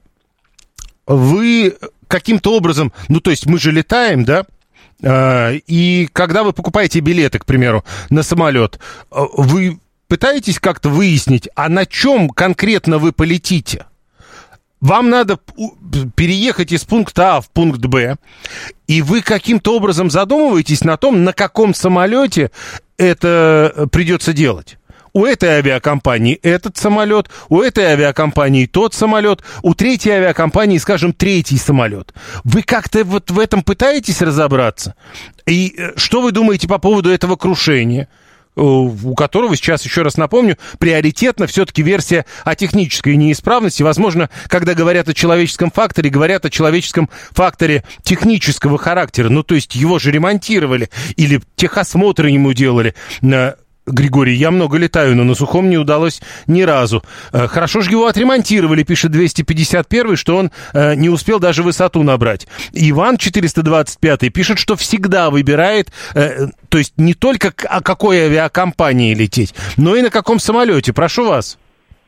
вы каким-то образом, ну, то есть мы же летаем, да, а, и когда вы покупаете билеты, к примеру, на самолет, вы пытаетесь как-то выяснить, а на чем конкретно вы полетите? Вам надо переехать из пункта А в пункт Б, и вы каким-то образом задумываетесь на том, на каком самолете это придется делать. У этой авиакомпании этот самолет, у этой авиакомпании тот самолет, у третьей авиакомпании, скажем, третий самолет. Вы как-то вот в этом пытаетесь разобраться? И что вы думаете по поводу этого крушения, у которого сейчас, еще раз напомню, приоритетно все-таки версия о технической неисправности. Возможно, когда говорят о человеческом факторе, говорят о человеческом факторе технического характера. Ну, то есть его же ремонтировали или техосмотр ему делали. Григорий, я много летаю, но на сухом не удалось ни разу. Хорошо же его отремонтировали, пишет двести пятьдесят первый, что он э, не успел даже высоту набрать. Иван четыреста двадцать пятый пишет, что всегда выбирает, э, то есть не только о какой авиакомпании лететь, но и на каком самолете. Прошу вас.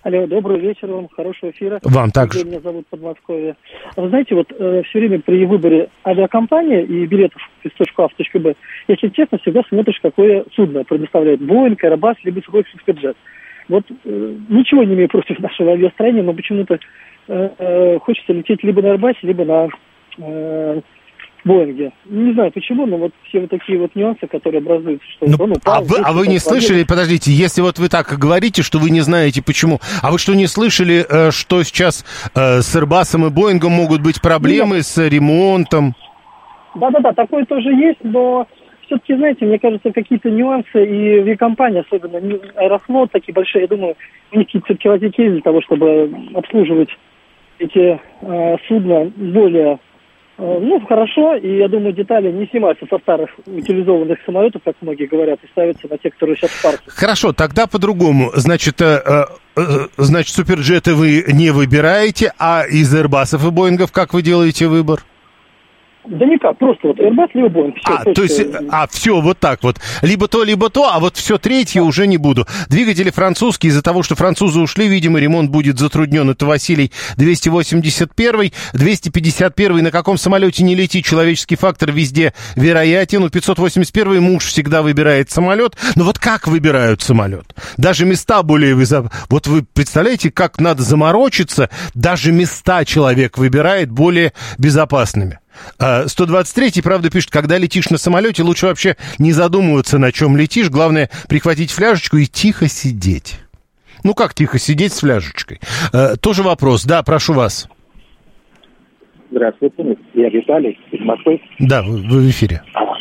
Алло, добрый вечер вам, хорошего эфира. Вам также. Меня зовут Подмосковье. Вы знаете, вот э, все время при выборе авиакомпании и билетов из точки А в точку Б, если честно, всегда смотришь, какое судно предоставляет. Боинг, Airbus, либо сухой суперджет. Вот э, ничего не имею против нашего авиастроения, но почему-то э, э, хочется лететь либо на Airbus, либо на э, Боинге. Не знаю почему, но вот все вот такие вот нюансы, которые образуются. Что ну, он а упал, вы, а вы не слышали, подождите, если вот вы так говорите, что вы не знаете почему, а вы что, не слышали, э, что сейчас э, с Airbus'ом и Боингом могут быть проблемы Нет. с ремонтом? Да-да-да, такое тоже есть, но все-таки, знаете, мне кажется, какие-то нюансы, и авиакомпании, особенно Аэрофлот, такие большие, я думаю, у них какие-то все-таки лазейки есть для того, чтобы обслуживать эти э, судна более... Ну, хорошо, и я думаю, детали не снимаются со старых утилизованных самолетов, как многие говорят, и ставятся на те, которые сейчас в парке. Хорошо, тогда по-другому. Значит, э, э, значит, суперджеты вы не выбираете, а из Airbus'ов и Боингов как вы делаете выбор? Да никак, просто вот Airbus, либо Boeing. Все, а, то есть, а, все, вот так вот. Либо то, либо то, а вот все третье да. уже не буду. Двигатели французские, из-за того, что французы ушли, видимо, ремонт будет затруднен. Это Василий двести восемьдесят первый. двести пятьдесят первый, на каком самолете не летит, человеческий фактор везде вероятен. У пятьсот восемьдесят первый муж всегда выбирает самолет. Но вот как выбирают самолет? Даже места более... Вот вы представляете, как надо заморочиться? Даже места человек выбирает более безопасными. сто двадцать третий, правда, пишет, когда летишь на самолете, лучше вообще не задумываться, на чем летишь. Главное, прихватить фляжечку и тихо сидеть. Ну, как тихо сидеть с фляжечкой? А, тоже вопрос. Да, прошу вас. Здравствуйте, я Виталий из Москвы. Да, вы, вы в эфире.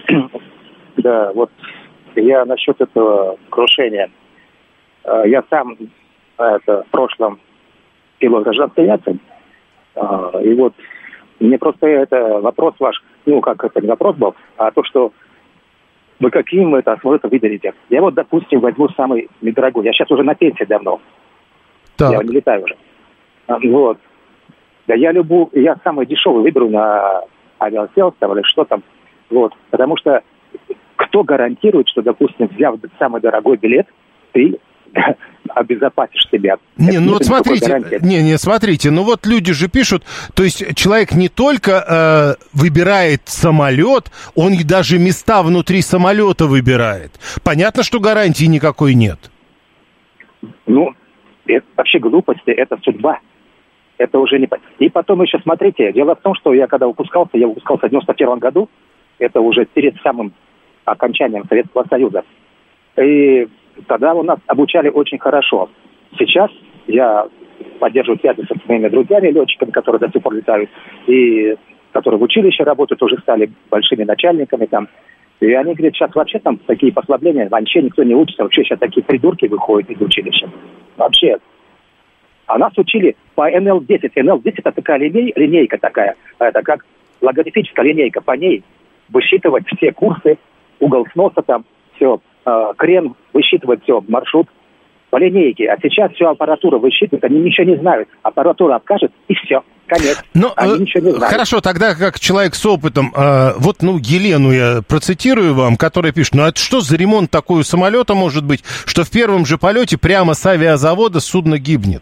Да, вот я насчет этого крушения. Я сам это, в прошлом пилот гражданской авиации. И вот мне просто это вопрос ваш, ну, как это не вопрос был, а то, что вы каким это самолетом выберете. Я вот, допустим, возьму самый недорогой. Я сейчас уже на пенсии давно. Так. Я не летаю уже. Вот. Да я любую, я самый дешевый выберу на авиаселс там или что там. Вот. Потому что кто гарантирует, что, допустим, взяв самый дорогой билет, ты обезопасишь себя. Не, ну вот смотрите, не, не, смотрите, ну вот люди же пишут, то есть человек не только э, выбирает самолет, он и даже места внутри самолета выбирает. Понятно, что гарантии никакой нет. Ну, это вообще глупости, это судьба. Это уже не... И потом еще, смотрите, дело в том, что я когда выпускался, я выпускался в девяносто первом году, это уже перед самым окончанием Советского Союза. И тогда у нас обучали очень хорошо. Сейчас я поддерживаю связи со своими друзьями, летчиками, которые до сих пор летают, и которые в училище работают, уже стали большими начальниками там. И они говорят, сейчас вообще там такие послабления, вообще никто не учится, вообще сейчас такие придурки выходят из училища. Вообще. А нас учили по эн эл десять. эн эл десять это такая линей, линейка такая, это как логарифмическая линейка, по ней высчитывать все курсы, угол сноса там, все, крен, высчитывать все, маршрут по линейке. А сейчас всю аппаратуру высчитывают, они ничего не знают. Аппаратура откажет, и все, конец. Ну, они э, ничего не знают. Хорошо, тогда как человек с опытом, э, вот, ну, Елену я процитирую вам, которая пишет, ну, а что за ремонт такой у самолета может быть, что в первом же полете прямо с авиазавода судно гибнет?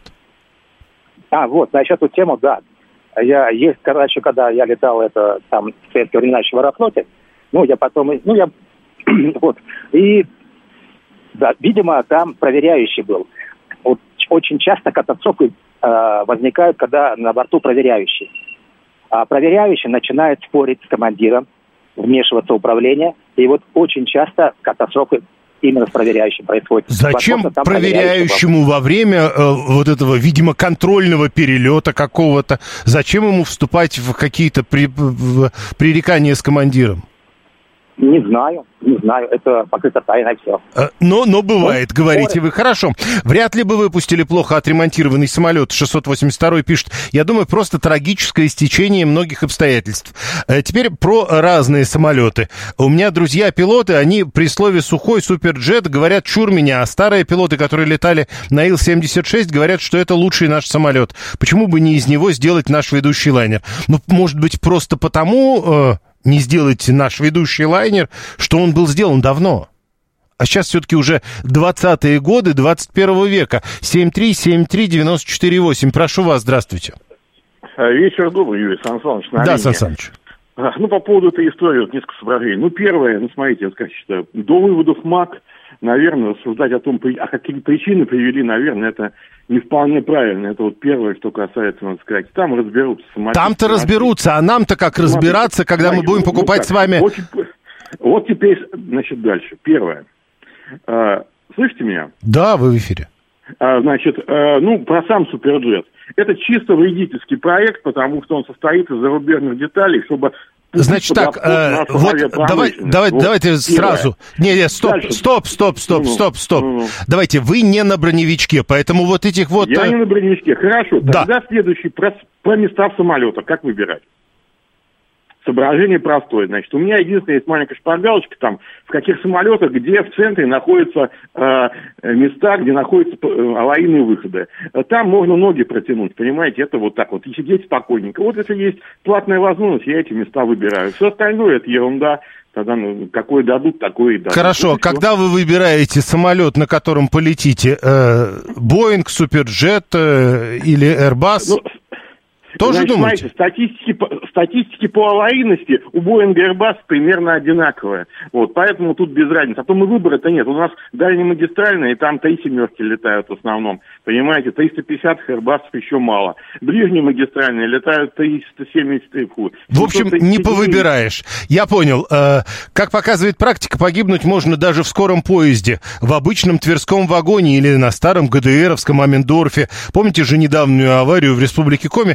А, вот, насчет эту тему, да. Я есть, короче, когда я летал это там в советские времена еще в Аэрофлоте, ну, я потом, ну, я вот, и да, видимо, там проверяющий был. Вот очень часто катастрофы э, возникают, когда на борту проверяющий. А проверяющий начинает спорить с командиром, вмешиваться в управление, и вот очень часто катастрофы именно с проверяющим происходят. Зачем Возможно, проверяющему во время э, вот этого, видимо, контрольного перелета какого-то, зачем ему вступать в какие-то при, в пререкания с командиром? Не знаю, не знаю, это покрыто тайной все. Но, но бывает, ну, говорите вы. Хорошо. Вряд ли бы выпустили плохо отремонтированный самолет. шестьсот восемьдесят второй пишет. Я думаю, просто трагическое стечение многих обстоятельств. Теперь про разные самолеты. У меня друзья-пилоты, они при слове «сухой суперджет» говорят «чур меня», а старые пилоты, которые летали на Ил семьдесят шесть, говорят, что это лучший наш самолет. Почему бы не из него сделать наш ведущий лайнер? Ну, может быть, просто потому... Э, не сделать наш ведущий лайнер, что он был сделан давно. а сейчас все-таки уже двадцатые годы двадцать первого века. семь три семь три девяносто четыре восемь. Прошу вас, здравствуйте. Вечер добрый, Юрий Сан Саныч. Да, Сан Саныч. Ну, по поводу этой истории, вот несколько соображений. Ну, первое, ну, смотрите, вот как считаю, до выводов МАК, наверное, рассуждать о том, а какие причины привели, наверное, это не вполне правильно. Это вот первое, что касается, надо сказать. Там разберутся. Там-то разберутся, а нам-то как разбираться, когда смотрите, мы будем покупать ну, с вами... Вот, вот теперь, значит, дальше. Первое. А, слышите меня? Да, вы в эфире. А, значит, а, ну, про сам Суперджет. Это чисто вредительский проект, потому что он состоит из зарубежных деталей, чтобы... Значит так, э, вот давай, давай, вот, давайте сразу. Не, не, стоп, Дальше. стоп, стоп, стоп, ну, стоп, стоп. Ну, ну. Давайте, вы не на броневичке, поэтому вот этих вот... Я не на броневичке, хорошо. Да. Тогда следующий про, про места в самолетах. Как выбирать? Соображение простое. Значит, у меня единственная есть маленькая шпаргалочка там, в каких самолетах, где в центре находятся э, места, где находятся э, аварийные выходы. Там можно ноги протянуть, понимаете, это вот так вот, и сидеть спокойненько. Вот если есть платная возможность, я эти места выбираю. Все остальное это ерунда. Тогда ну, какое дадут, такое и дадут. Хорошо, вот когда вы выбираете самолет, на котором полетите, Боинг, э, Суперджет э, или Airbus... Ну, тоже Значит, думаете? Знаете, статистики, статистики по аварийности у Боинга и Airbus примерно одинаковые. Вот, поэтому тут без разницы. А то мы выбора-то нет. У нас дальнемагистральные, и там три семерки летают в основном. Понимаете, триста пятьдесят Airbus еще мало. Ближнемагистральные летают триста семьдесят три. Фу. В общем, не повыбираешь. Я понял. Как показывает практика, погибнуть можно даже в скором поезде, в обычном Тверском вагоне или на старом ГДРовском Амендорфе. Помните же недавнюю аварию в Республике Коми?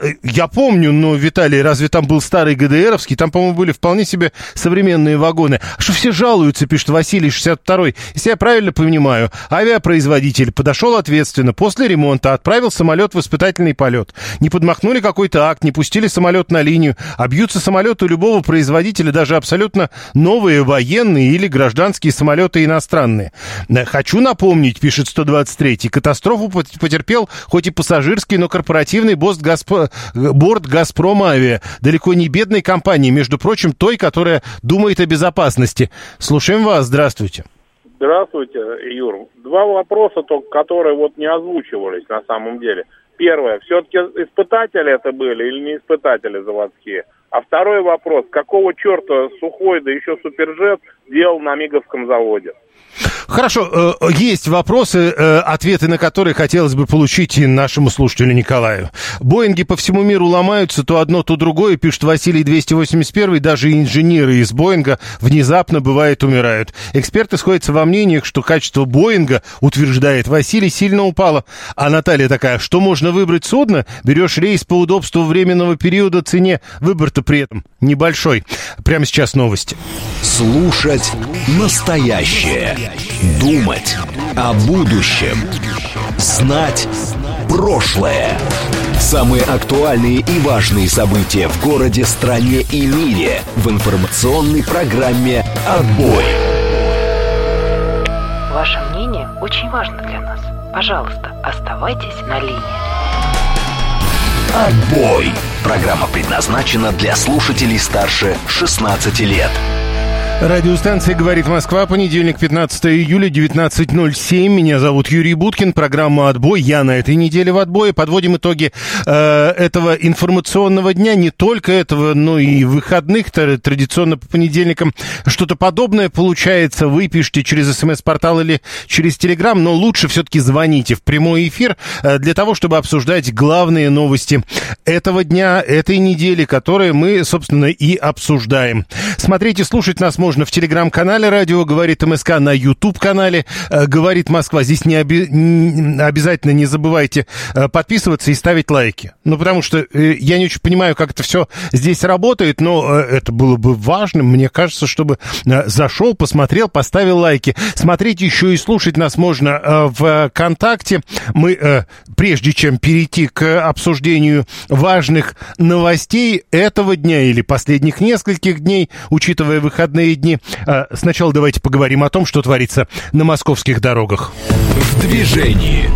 Я помню, но, Виталий, разве там был старый ГДРовский? Там, по-моему, были вполне себе современные вагоны. А что все жалуются, пишет Василий, шестьдесят второй. Если я правильно понимаю, авиапроизводитель подошел ответственно, после ремонта отправил самолет в испытательный полет. Не подмахнули какой-то акт, не пустили самолет на линию. А бьются самолеты любого производителя, даже абсолютно новые военные или гражданские самолеты иностранные. Хочу напомнить, пишет сто двадцать третий, катастрофу потерпел хоть и пассажирский, но корпоративный босс Газпром. Борт «Газпром Авиа». Далеко не бедной компании, между прочим, той, которая думает о безопасности. Слушаем вас. Здравствуйте. Здравствуйте, Юр. Два вопроса, только которые вот не озвучивались на самом деле. Первое, все-таки испытатели это были или не испытатели заводские? А второй вопрос, какого черта Сухой, да еще Суперджет делал на Миговском заводе? Хорошо, есть вопросы, ответы на которые хотелось бы получить и нашему слушателю Николаю. Боинги по всему миру ломаются, то одно, то другое, пишет Василий двести восемьдесят один, даже инженеры из Боинга внезапно, бывает, умирают. Эксперты сходятся во мнениях, что качество Боинга, утверждает Василий, сильно упало. А Наталья такая, что можно выбрать судно? Берешь рейс по удобству временного периода, цене, выбор-то при этом небольшой. Прямо сейчас новости. Слушать настоящее. Думать о будущем. Знать прошлое. Самые актуальные и важные события в городе, стране и мире в информационной программе «Отбой». Ваше мнение очень важно для нас. Пожалуйста, оставайтесь на линии. «Отбой». Программа предназначена для слушателей старше шестнадцати лет. Радиостанция «Говорит Москва», понедельник, пятнадцатого июля, девятнадцать ноль семь. Меня зовут Юрий Буткин, программа «Отбой». Я на этой неделе в отбое. Подводим итоги э, этого информационного дня, не только этого, но и выходных, традиционно по понедельникам. Что-то подобное получается, вы пишите через СМС-портал или через Телеграм, но лучше все-таки звоните в прямой эфир э, для того, чтобы обсуждать главные новости этого дня, этой недели, которые мы, собственно, и обсуждаем. Смотрите, слушать нас можно в телеграм-канале «Радио говорит МСК», на YouTube-канале «Говорит Москва». Здесь не, оби- не обязательно не забывайте подписываться и ставить лайки. Ну, потому что э, я не очень понимаю, как это все здесь работает, но э, это было бы важно, мне кажется, чтобы э, зашел, посмотрел, поставил лайки. Смотреть еще и слушать нас можно э, в ВКонтакте. Мы, э, прежде чем перейти к обсуждению важных новостей этого дня или последних нескольких дней, учитывая выходные дни. Сначала давайте поговорим о том, что творится на московских дорогах. В движении.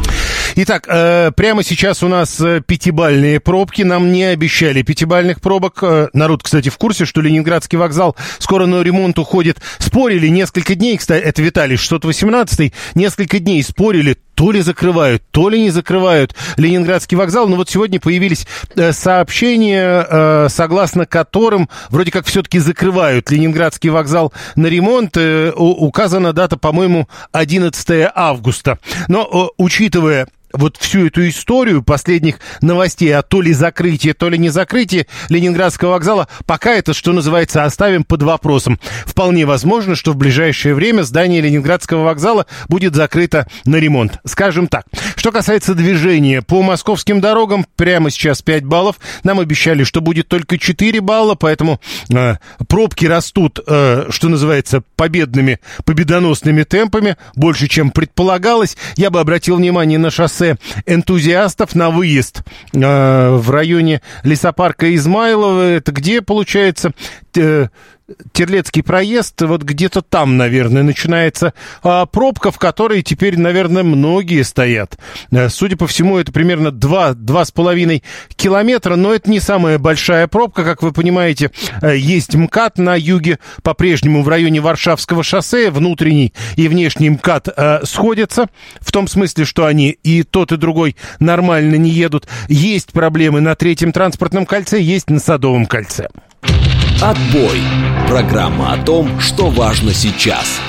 Итак, э, прямо сейчас у нас э, пятибалльные пробки. Нам не обещали пятибалльных пробок. Э, народ, кстати, в курсе, что Ленинградский вокзал скоро на ремонт уходит. Спорили несколько дней, кстати, это Виталий шестьсот восемнадцатый, несколько дней спорили, то ли закрывают, то ли не закрывают Ленинградский вокзал. Но вот сегодня появились э, сообщения, э, согласно которым вроде как все-таки закрывают Ленинградский вокзал на ремонт. Э, указана дата, по-моему, одиннадцатое августа. Но, э, учитывая вот всю эту историю последних новостей о то ли закрытии, то ли не закрытии Ленинградского вокзала, пока это, что называется, оставим под вопросом. Вполне возможно, что в ближайшее время здание Ленинградского вокзала будет закрыто на ремонт. Скажем так. Что касается движения по московским дорогам, прямо сейчас пять баллов. Нам обещали, что будет только четыре балла, поэтому э, пробки растут, э, что называется, победными, победоносными темпами, больше, чем предполагалось. Я бы обратил внимание на шоссе энтузиастов на выезд э, в районе лесопарка Измайлово. Это где, получается, э, Терлецкий проезд, вот где-то там, наверное, начинается э, пробка, в которой теперь, наверное, многие стоят. Э, судя по всему, это примерно два-два с половиной километра, но это не самая большая пробка, как вы понимаете. Э, есть МКАД на юге, по-прежнему в районе Варшавского шоссе, внутренний и внешний МКАД э, сходятся, в том смысле, что они и тот, и другой нормально не едут. Есть проблемы на Третьем транспортном кольце, есть на Садовом кольце. Отбой. Программа о том, что важно сейчас.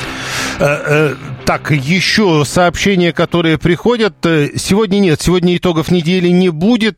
Так, еще сообщения, которые приходят. Сегодня нет, сегодня итогов недели не будет.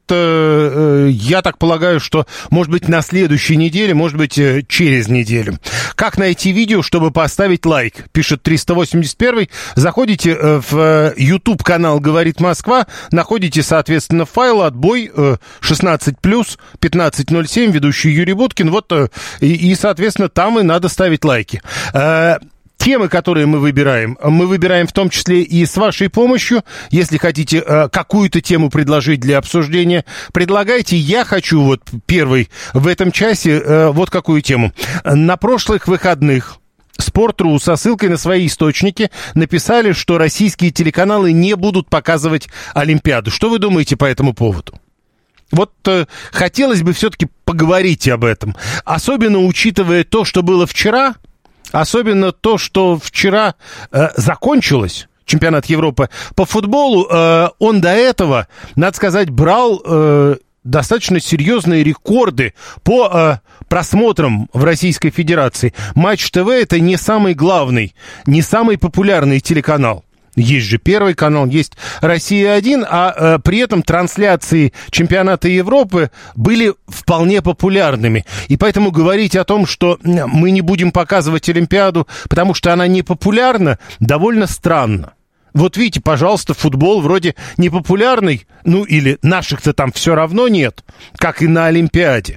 Я так полагаю, что, может быть, на следующей неделе, может быть, через неделю. Как найти видео, чтобы поставить лайк? Пишет триста восемьдесят первый. Заходите в YouTube-канал «Говорит Москва», находите, соответственно, файл «Отбой» шестнадцать плюс пятнадцать ноль семь, ведущий Юрий Буткин. Вот, и, и, соответственно, там и надо ставить лайки. Темы, которые мы выбираем, мы выбираем в том числе и с вашей помощью. Если хотите э, какую-то тему предложить для обсуждения, предлагайте. Я хочу вот первый в этом часе э, вот какую тему. На прошлых выходных Спорт.ру со ссылкой на свои источники написали, что российские телеканалы не будут показывать Олимпиаду. Что вы думаете по этому поводу? Вот э, хотелось бы все-таки поговорить об этом. Особенно учитывая то, что было вчера. Особенно то, что вчера э, закончилось чемпионат Европы по футболу. Э, он до этого, надо сказать, брал э, достаточно серьезные рекорды по э, просмотрам в Российской Федерации. Матч ТВ — это не самый главный, не самый популярный телеканал. Есть же Первый канал, есть Россия один, а э, при этом трансляции чемпионата Европы были вполне популярными. И поэтому говорить о том, что мы не будем показывать Олимпиаду, потому что она не популярна, довольно странно. Вот видите, пожалуйста, футбол вроде непопулярный, ну или наших-то там все равно нет, как и на Олимпиаде.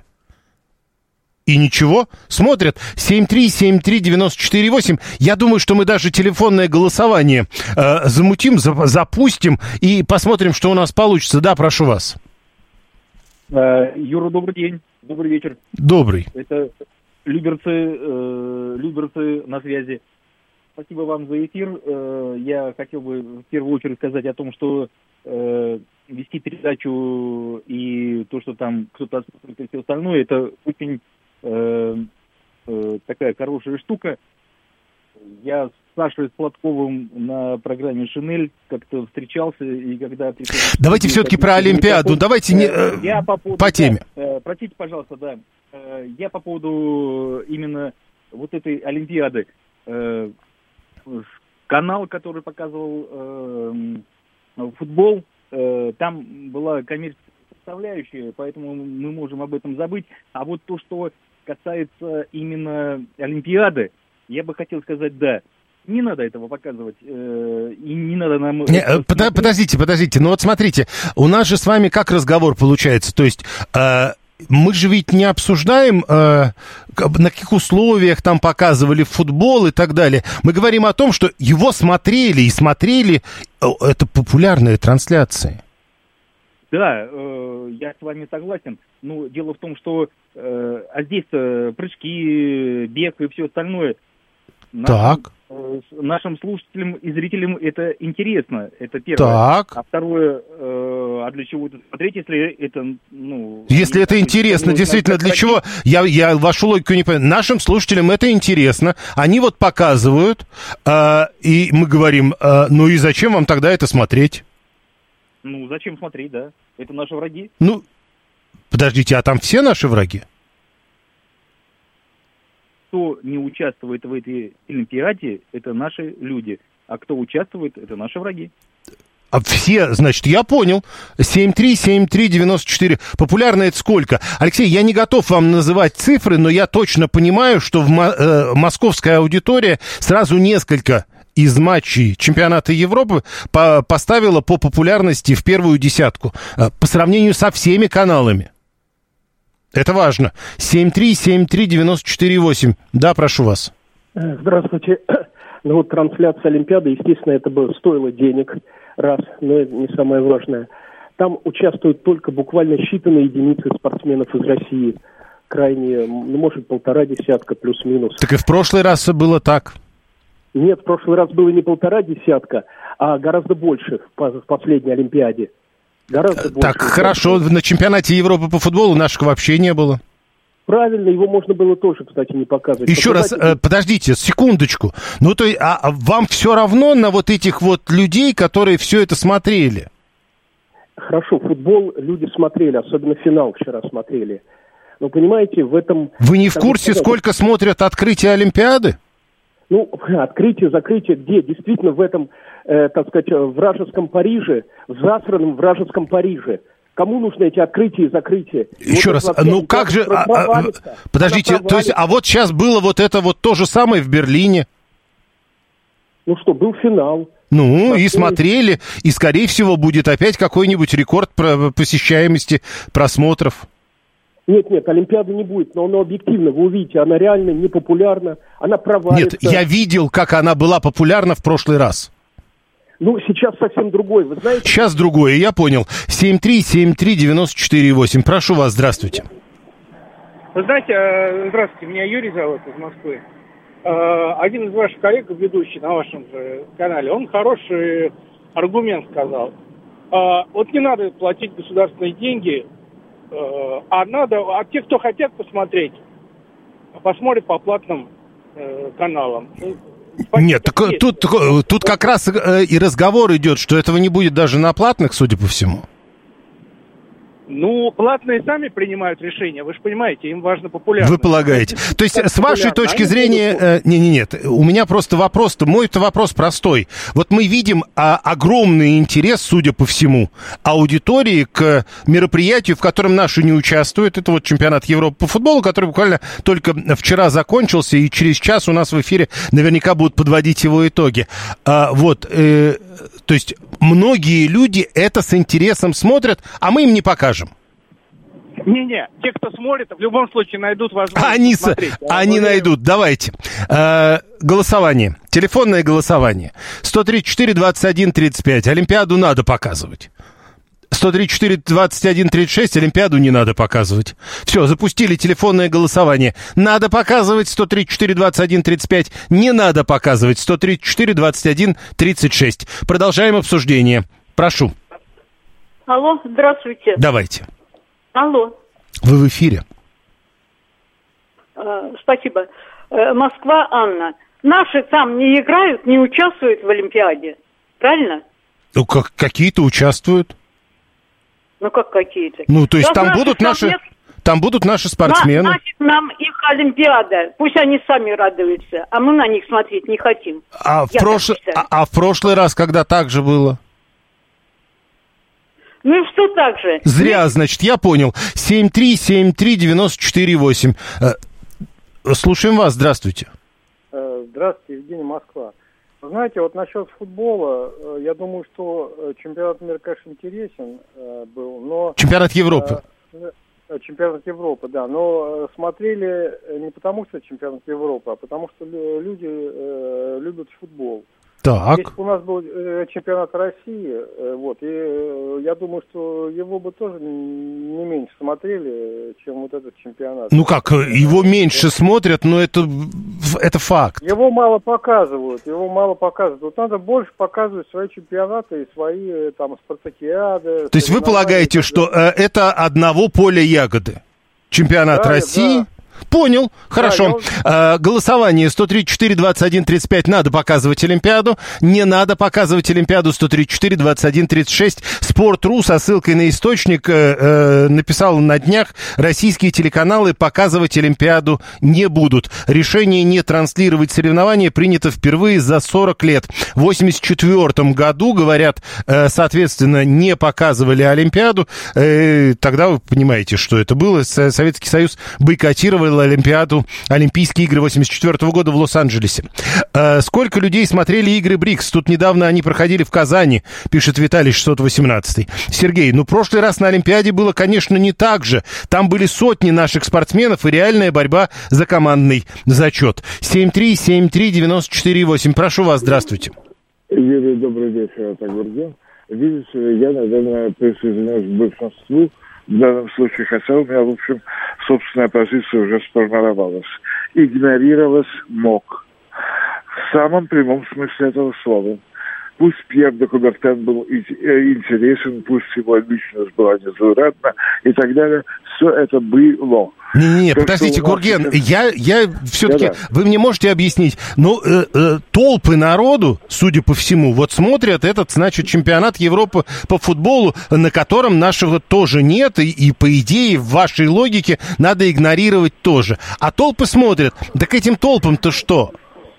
И ничего, смотрят. семь три семь три девять четыре восемь. Я думаю, что мы даже телефонное голосование э, замутим, за, запустим и посмотрим, что у нас получится. Да, прошу вас. Э, Юра, добрый день. Добрый вечер. Добрый. Это Люберцы, э, Люберцы на связи. Спасибо вам за эфир. Э, я хотел бы в первую очередь сказать о том, что э, вести передачу и то, что там кто-то отсутствует и все остальное, это очень... Э, э, такая хорошая штука. Я с Сашей Сладковым на программе «Шинель» как-то встречался, и когда... Давайте все-таки про Олимпиаду, по... давайте не... э, я по, поводу, по теме. Да, э, простите, пожалуйста, да. Э, я по поводу именно вот этой Олимпиады. Э, канал, который показывал э, футбол, э, там была коммерческая составляющая, поэтому мы можем об этом забыть. А вот то, что касается именно Олимпиады, я бы хотел сказать, да, не надо этого показывать, э, и не надо нам... Не, под, подождите, подождите, ну вот смотрите, у нас же с вами как разговор получается, то есть... Э, мы же ведь не обсуждаем, э, на каких условиях там показывали футбол и так далее. Мы говорим о том, что его смотрели и смотрели, э, это популярные трансляции. Да, э, я с вами согласен. Но дело в том, что э, а здесь-то прыжки, бег и все остальное. Так. Нашим, нашим слушателям и зрителям это интересно, это первое. Так. А второе, э, а для чего это смотреть, если это, ну... Если это интересно, действительно, для чего? Я, я вашу логику не понимаю. Нашим слушателям это интересно. Они вот показывают, э, и мы говорим, э, ну и зачем вам тогда это смотреть? Ну, зачем смотреть, да? Это наши враги. Ну, подождите, а там все наши враги? Кто не участвует в этой Олимпиаде, это наши люди. А кто участвует, это наши враги. А все, значит, я понял. семь три семь три девяносто четыре. Популярно это сколько? Алексей, я не готов вам называть цифры, но я точно понимаю, что в мо- э, московская аудитория сразу несколько из матчей чемпионата Европы по- поставила по популярности в первую десятку. Э, по сравнению со всеми каналами. Это важно. семь три семь три девяносто четыре восемь. Да, прошу вас. Здравствуйте. Ну вот трансляция Олимпиады, естественно, это бы стоило денег, раз, но это не самое важное. Там участвуют только буквально считанные единицы спортсменов из России. Крайне, ну, может, полтора десятка плюс-минус. Так и в прошлый раз было так. Нет, в прошлый раз было не полтора десятка, а гораздо больше в последней Олимпиаде. Гораздо больше. Так, хорошо, на чемпионате Европы по футболу наших вообще не было. Правильно, его можно было тоже, кстати, не показывать. Еще раз, э, подождите, секундочку. Ну, то есть, а, а вам все равно на вот этих вот людей, которые все это смотрели? Хорошо, футбол люди смотрели, особенно финал вчера смотрели. Но, понимаете, в этом... Вы не в курсе, сколько смотрят открытие Олимпиады? Ну, открытие, закрытие, где? Действительно, в этом, э, так сказать, вражеском Париже, в засранном вражеском Париже. Кому нужны эти открытия и закрытия? Еще вот раз, ну как же... А, а, подождите, то есть, а вот сейчас было вот это вот то же самое в Берлине? Ну что, был финал. Ну, смотрели. И смотрели, и, скорее всего, будет опять какой-нибудь рекорд посещаемости просмотров. Нет, нет, Олимпиады не будет, но она объективно, вы увидите, она реально непопулярна, она провалится. Нет, я видел, как она была популярна в прошлый раз. Ну, сейчас совсем другой, вы знаете... Сейчас другое, я понял. семь три семь три девяносто четыре восемь. Прошу вас, здравствуйте. Вы знаете, здравствуйте, меня Юрий зовут из Москвы. Один из ваших коллег, ведущий на вашем же канале, он хороший аргумент сказал. Вот не надо платить государственные деньги, а надо, а те, кто хотят посмотреть, посмотрят по платным каналам. Нет, так, тут, тут как раз и разговор идет, что этого не будет даже на платных, судя по всему. Ну, платные сами принимают решения, вы же понимаете, им важно популярность. Вы полагаете. То есть, с вашей точки зрения... Э, не, не, нет, у меня просто вопрос, мой-то вопрос простой. Вот мы видим а, огромный интерес, судя по всему, аудитории к мероприятию, в котором наши не участвуют. Это вот чемпионат Европы по футболу, который буквально только вчера закончился, и через час у нас в эфире наверняка будут подводить его итоги. А, вот, э, то есть, многие люди это с интересом смотрят, а мы им не покажем. Не-не, те, кто смотрит, в любом случае найдут возможность они посмотреть. С... Они найдут, давайте. Э, голосование, телефонное голосование. сто тридцать четыре двадцать один тридцать пять, Олимпиаду надо показывать. сто тридцать четыре двадцать один тридцать шесть, Олимпиаду не надо показывать. Все, запустили телефонное голосование. Надо показывать сто тридцать четыре двадцать один тридцать пять, не надо показывать сто тридцать четыре двадцать один тридцать шесть. Продолжаем обсуждение. Прошу. Алло, здравствуйте. Давайте. Алло. Вы в эфире. Э, спасибо. Э, Москва, Анна. Наши там не играют, не участвуют в Олимпиаде. Правильно? Ну, как, какие-то участвуют. Ну, как какие-то? Ну, то есть да там будут наши... Нет... Там будут наши спортсмены. На, значит, нам их Олимпиада. Пусть они сами радуются, а мы на них смотреть не хотим. А в, прош... а, а в прошлый раз, когда так же было? Ну что так же? Зря, Нет. Значит, я понял. семь три семь три девяносто четыре восемь. Слушаем вас, здравствуйте. Здравствуйте, Евгений, Москва. Знаете, вот насчет футбола, я думаю, что чемпионат мира, конечно, интересен был, но... Чемпионат Европы. Чемпионат Европы, да, но смотрели не потому, что чемпионат Европы, а потому что люди любят футбол. Так. Если бы у нас был э, чемпионат России, э, вот, и э, я думаю, что его бы тоже не меньше смотрели, чем вот этот чемпионат. Ну как, его меньше смотрят, но это, это факт. Его мало показывают, его мало показывают. Вот надо больше показывать свои чемпионаты и свои э, там спартакиады. То есть вы полагаете, что э, это одного поля ягоды? Чемпионат да, России? Да. Понял, хорошо. Да, я... Голосование сто тридцать четыре двадцать один тридцать пять. Надо показывать Олимпиаду. Не надо показывать Олимпиаду. Сто тридцать четыре двадцать один тридцать шесть. Спорт.ру со ссылкой на источник э, э, написал на днях: российские телеканалы показывать Олимпиаду не будут. Решение не транслировать соревнования принято впервые за сорок лет. В восемьдесят четвёртом году, говорят, э, соответственно, не показывали Олимпиаду. Э, тогда вы понимаете, что это было. Советский Союз бойкотировал Олимпиаду, Олимпийские игры восемьдесят четвёртого года в Лос-Анджелесе. Э, сколько людей смотрели игры БРИКС? Тут недавно они проходили в Казани, пишет Виталий шестьсот восемнадцатый. Сергей, ну, прошлый раз на Олимпиаде было, конечно, не так же. Там были сотни наших спортсменов и реальная борьба за командный зачет. семь три семь три девяносто четыре восемь. Прошу вас, здравствуйте. Юрий, добрый вечер, это Гурген. Видите ли, я, наверное, присоединяюсь к большинству. В данном случае, хотя у меня, в общем, собственная позиция уже сформировалась. Игнорировалась МОК. В самом прямом смысле этого слова. Пусть Пьер де Кубертен был интересен, пусть его личность была незаурядна и так далее. Все это было. Не-не-не, подождите, Гурген, сейчас... я, я все-таки, да-да. Вы мне можете объяснить, ну, э, э, толпы народу, судя по всему, вот смотрят этот, значит, чемпионат Европы по футболу, на котором нашего тоже нет, и, и по идее, в вашей логике, надо игнорировать тоже. А толпы смотрят, так этим толпам-то что?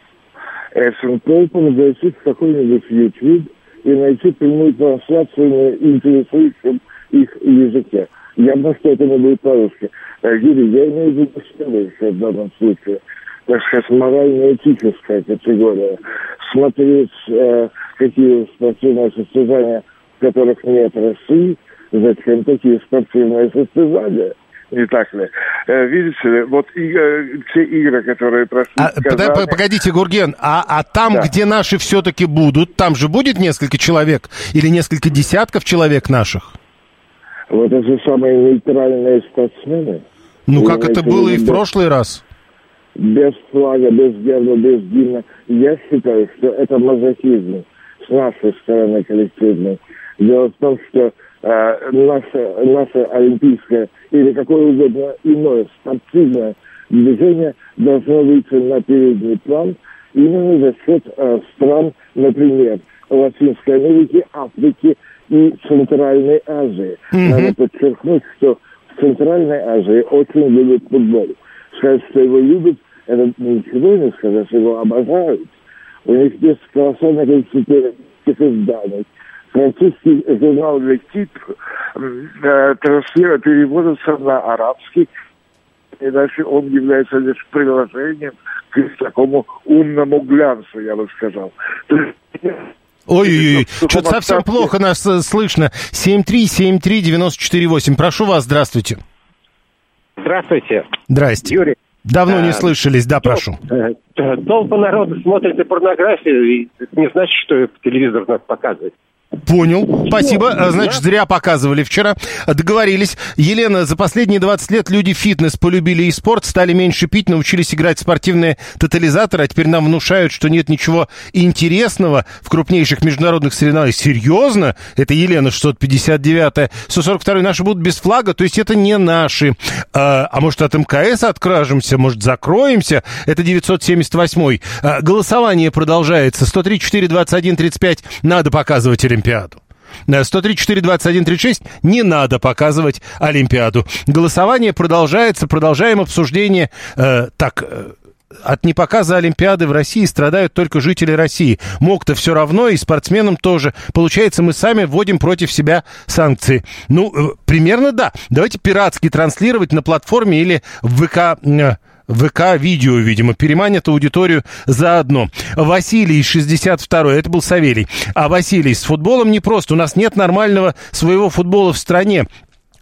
Этим толпам зайти в какой-нибудь YouTube и найти прямую трансляцию на интересующем их языке. Явно, что это не будет по-русски. Юрий, я имею в виду следующее в данном случае. Так сказать, морально-этическая категория. Смотреть, э, какие спортивные состязания, в которых нет России, зачем такие спортивные состязания? Не так ли? Э, видите ли, вот и, э, те игры, которые прошли... А, Казани... Погодите, Гурген, а, а там, да. где наши все-таки будут, там же будет несколько человек или несколько десятков человек наших? Вот эти самые нейтральные спортсмены. Ну, как это было и в прошлый раз? Без флага, без герба, без гимна. Я считаю, что это мазохизм с нашей стороны коллективной. Дело в том, что э, наше, наше олимпийское или какое угодно иное спортивное движение должно выйти на передний план именно за счет э, стран, например, Латинской Америки, Африки и Центральной Азии. Mm-hmm. Надо подчеркнуть, что в Центральной Азии очень любят футбол. Сказать, что его любят, это ничего не сказать, его обожают. У них есть колоссальное количество изданий. Французский журнал «Лектип» э, транслирует, переводится на арабский, иначе он является лишь приложением к такому умному глянцу, я бы сказал. Ой-ой-ой, что-то совсем плохо нас слышно. семь три семь три девяносто четыре восемь. Прошу вас, здравствуйте. Здравствуйте. Здрасте. Юрий. Давно не слышались, да, прошу. Толпа народа смотрит на порнографию, и это не значит, что телевизор надо показывать. Понял, спасибо. Значит, зря показывали вчера. Договорились. Елена, за последние двадцать лет люди фитнес полюбили и спорт, стали меньше пить, научились играть в спортивные тотализаторы, а теперь нам внушают, что нет ничего интересного в крупнейших международных соревнованиях. Серьезно? Это Елена шестьсот пятьдесят девятая. сто сорок второй наши будут без флага, то есть это не наши. А, а может, от МКС откажемся, может, закроемся? Это девятьсот семьдесят восьмой. А, голосование продолжается. сто три четыре двадцать один тридцать пять. Надо показывать Олимпиаду. сто три четыре двадцать один тридцать шесть. Не надо показывать Олимпиаду. Голосование продолжается. Продолжаем обсуждение. Э, так, э, от непоказа Олимпиады в России страдают только жители России. МОК-то все равно, и спортсменам тоже. Получается, мы сами вводим против себя санкции. Ну, э, примерно да. Давайте пиратски транслировать на платформе или в ВК... Э, ВК-видео, видимо, переманят аудиторию заодно. Василий, шестьдесят второй, это был Савелий. А Василий, с футболом непросто, у нас нет нормального своего футбола в стране.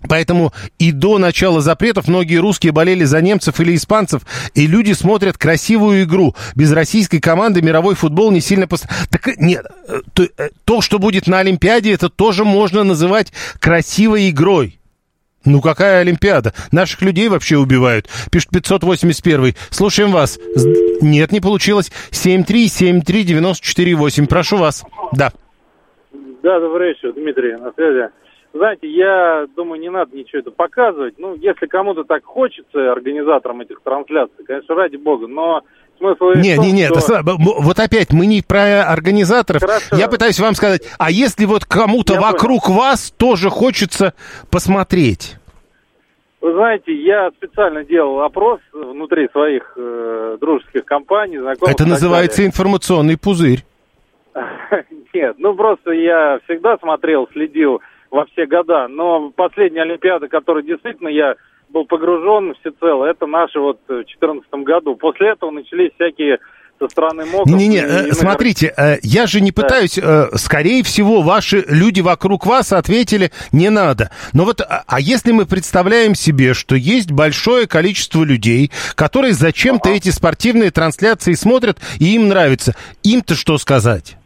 Поэтому и до начала запретов многие русские болели за немцев или испанцев, и люди смотрят красивую игру. Без российской команды мировой футбол не сильно... Пос... Так нет, то, то, что будет на Олимпиаде, это тоже можно называть красивой игрой. Ну, какая Олимпиада? Наших людей вообще убивают. Пишет пятьсот восемьдесят первый. Слушаем вас. Нет, не получилось. семь три семь три девять четыре восемь. Прошу вас. Да. Да, добрый вечер, Дмитрий, на связи. Знаете, я думаю, не надо ничего это показывать. Ну, если кому-то так хочется, организаторам этих трансляций, конечно, ради бога, но смысл... Нет, нет, нет, что... вот опять, мы не про организаторов. Хорошо. Я пытаюсь вам сказать, а если вот кому-то я вокруг понял. Вас тоже хочется посмотреть? Вы знаете, я специально делал опрос внутри своих э, дружеских компаний, знакомых. Это называется далее. Информационный пузырь. Нет, ну просто я всегда смотрел, следил во все года, но последняя Олимпиада, которой действительно я был погружен всецело, это наша вот в две тысячи четырнадцатом году. После этого начались всякие со стороны МОКов. Не-не-не, э, смотрите, э, я же не пытаюсь, э, скорее всего, ваши люди вокруг вас ответили, не надо. Но вот, а, а если мы представляем себе, что есть большое количество людей, которые зачем-то ага. эти спортивные трансляции смотрят, и им нравится, им-то что сказать?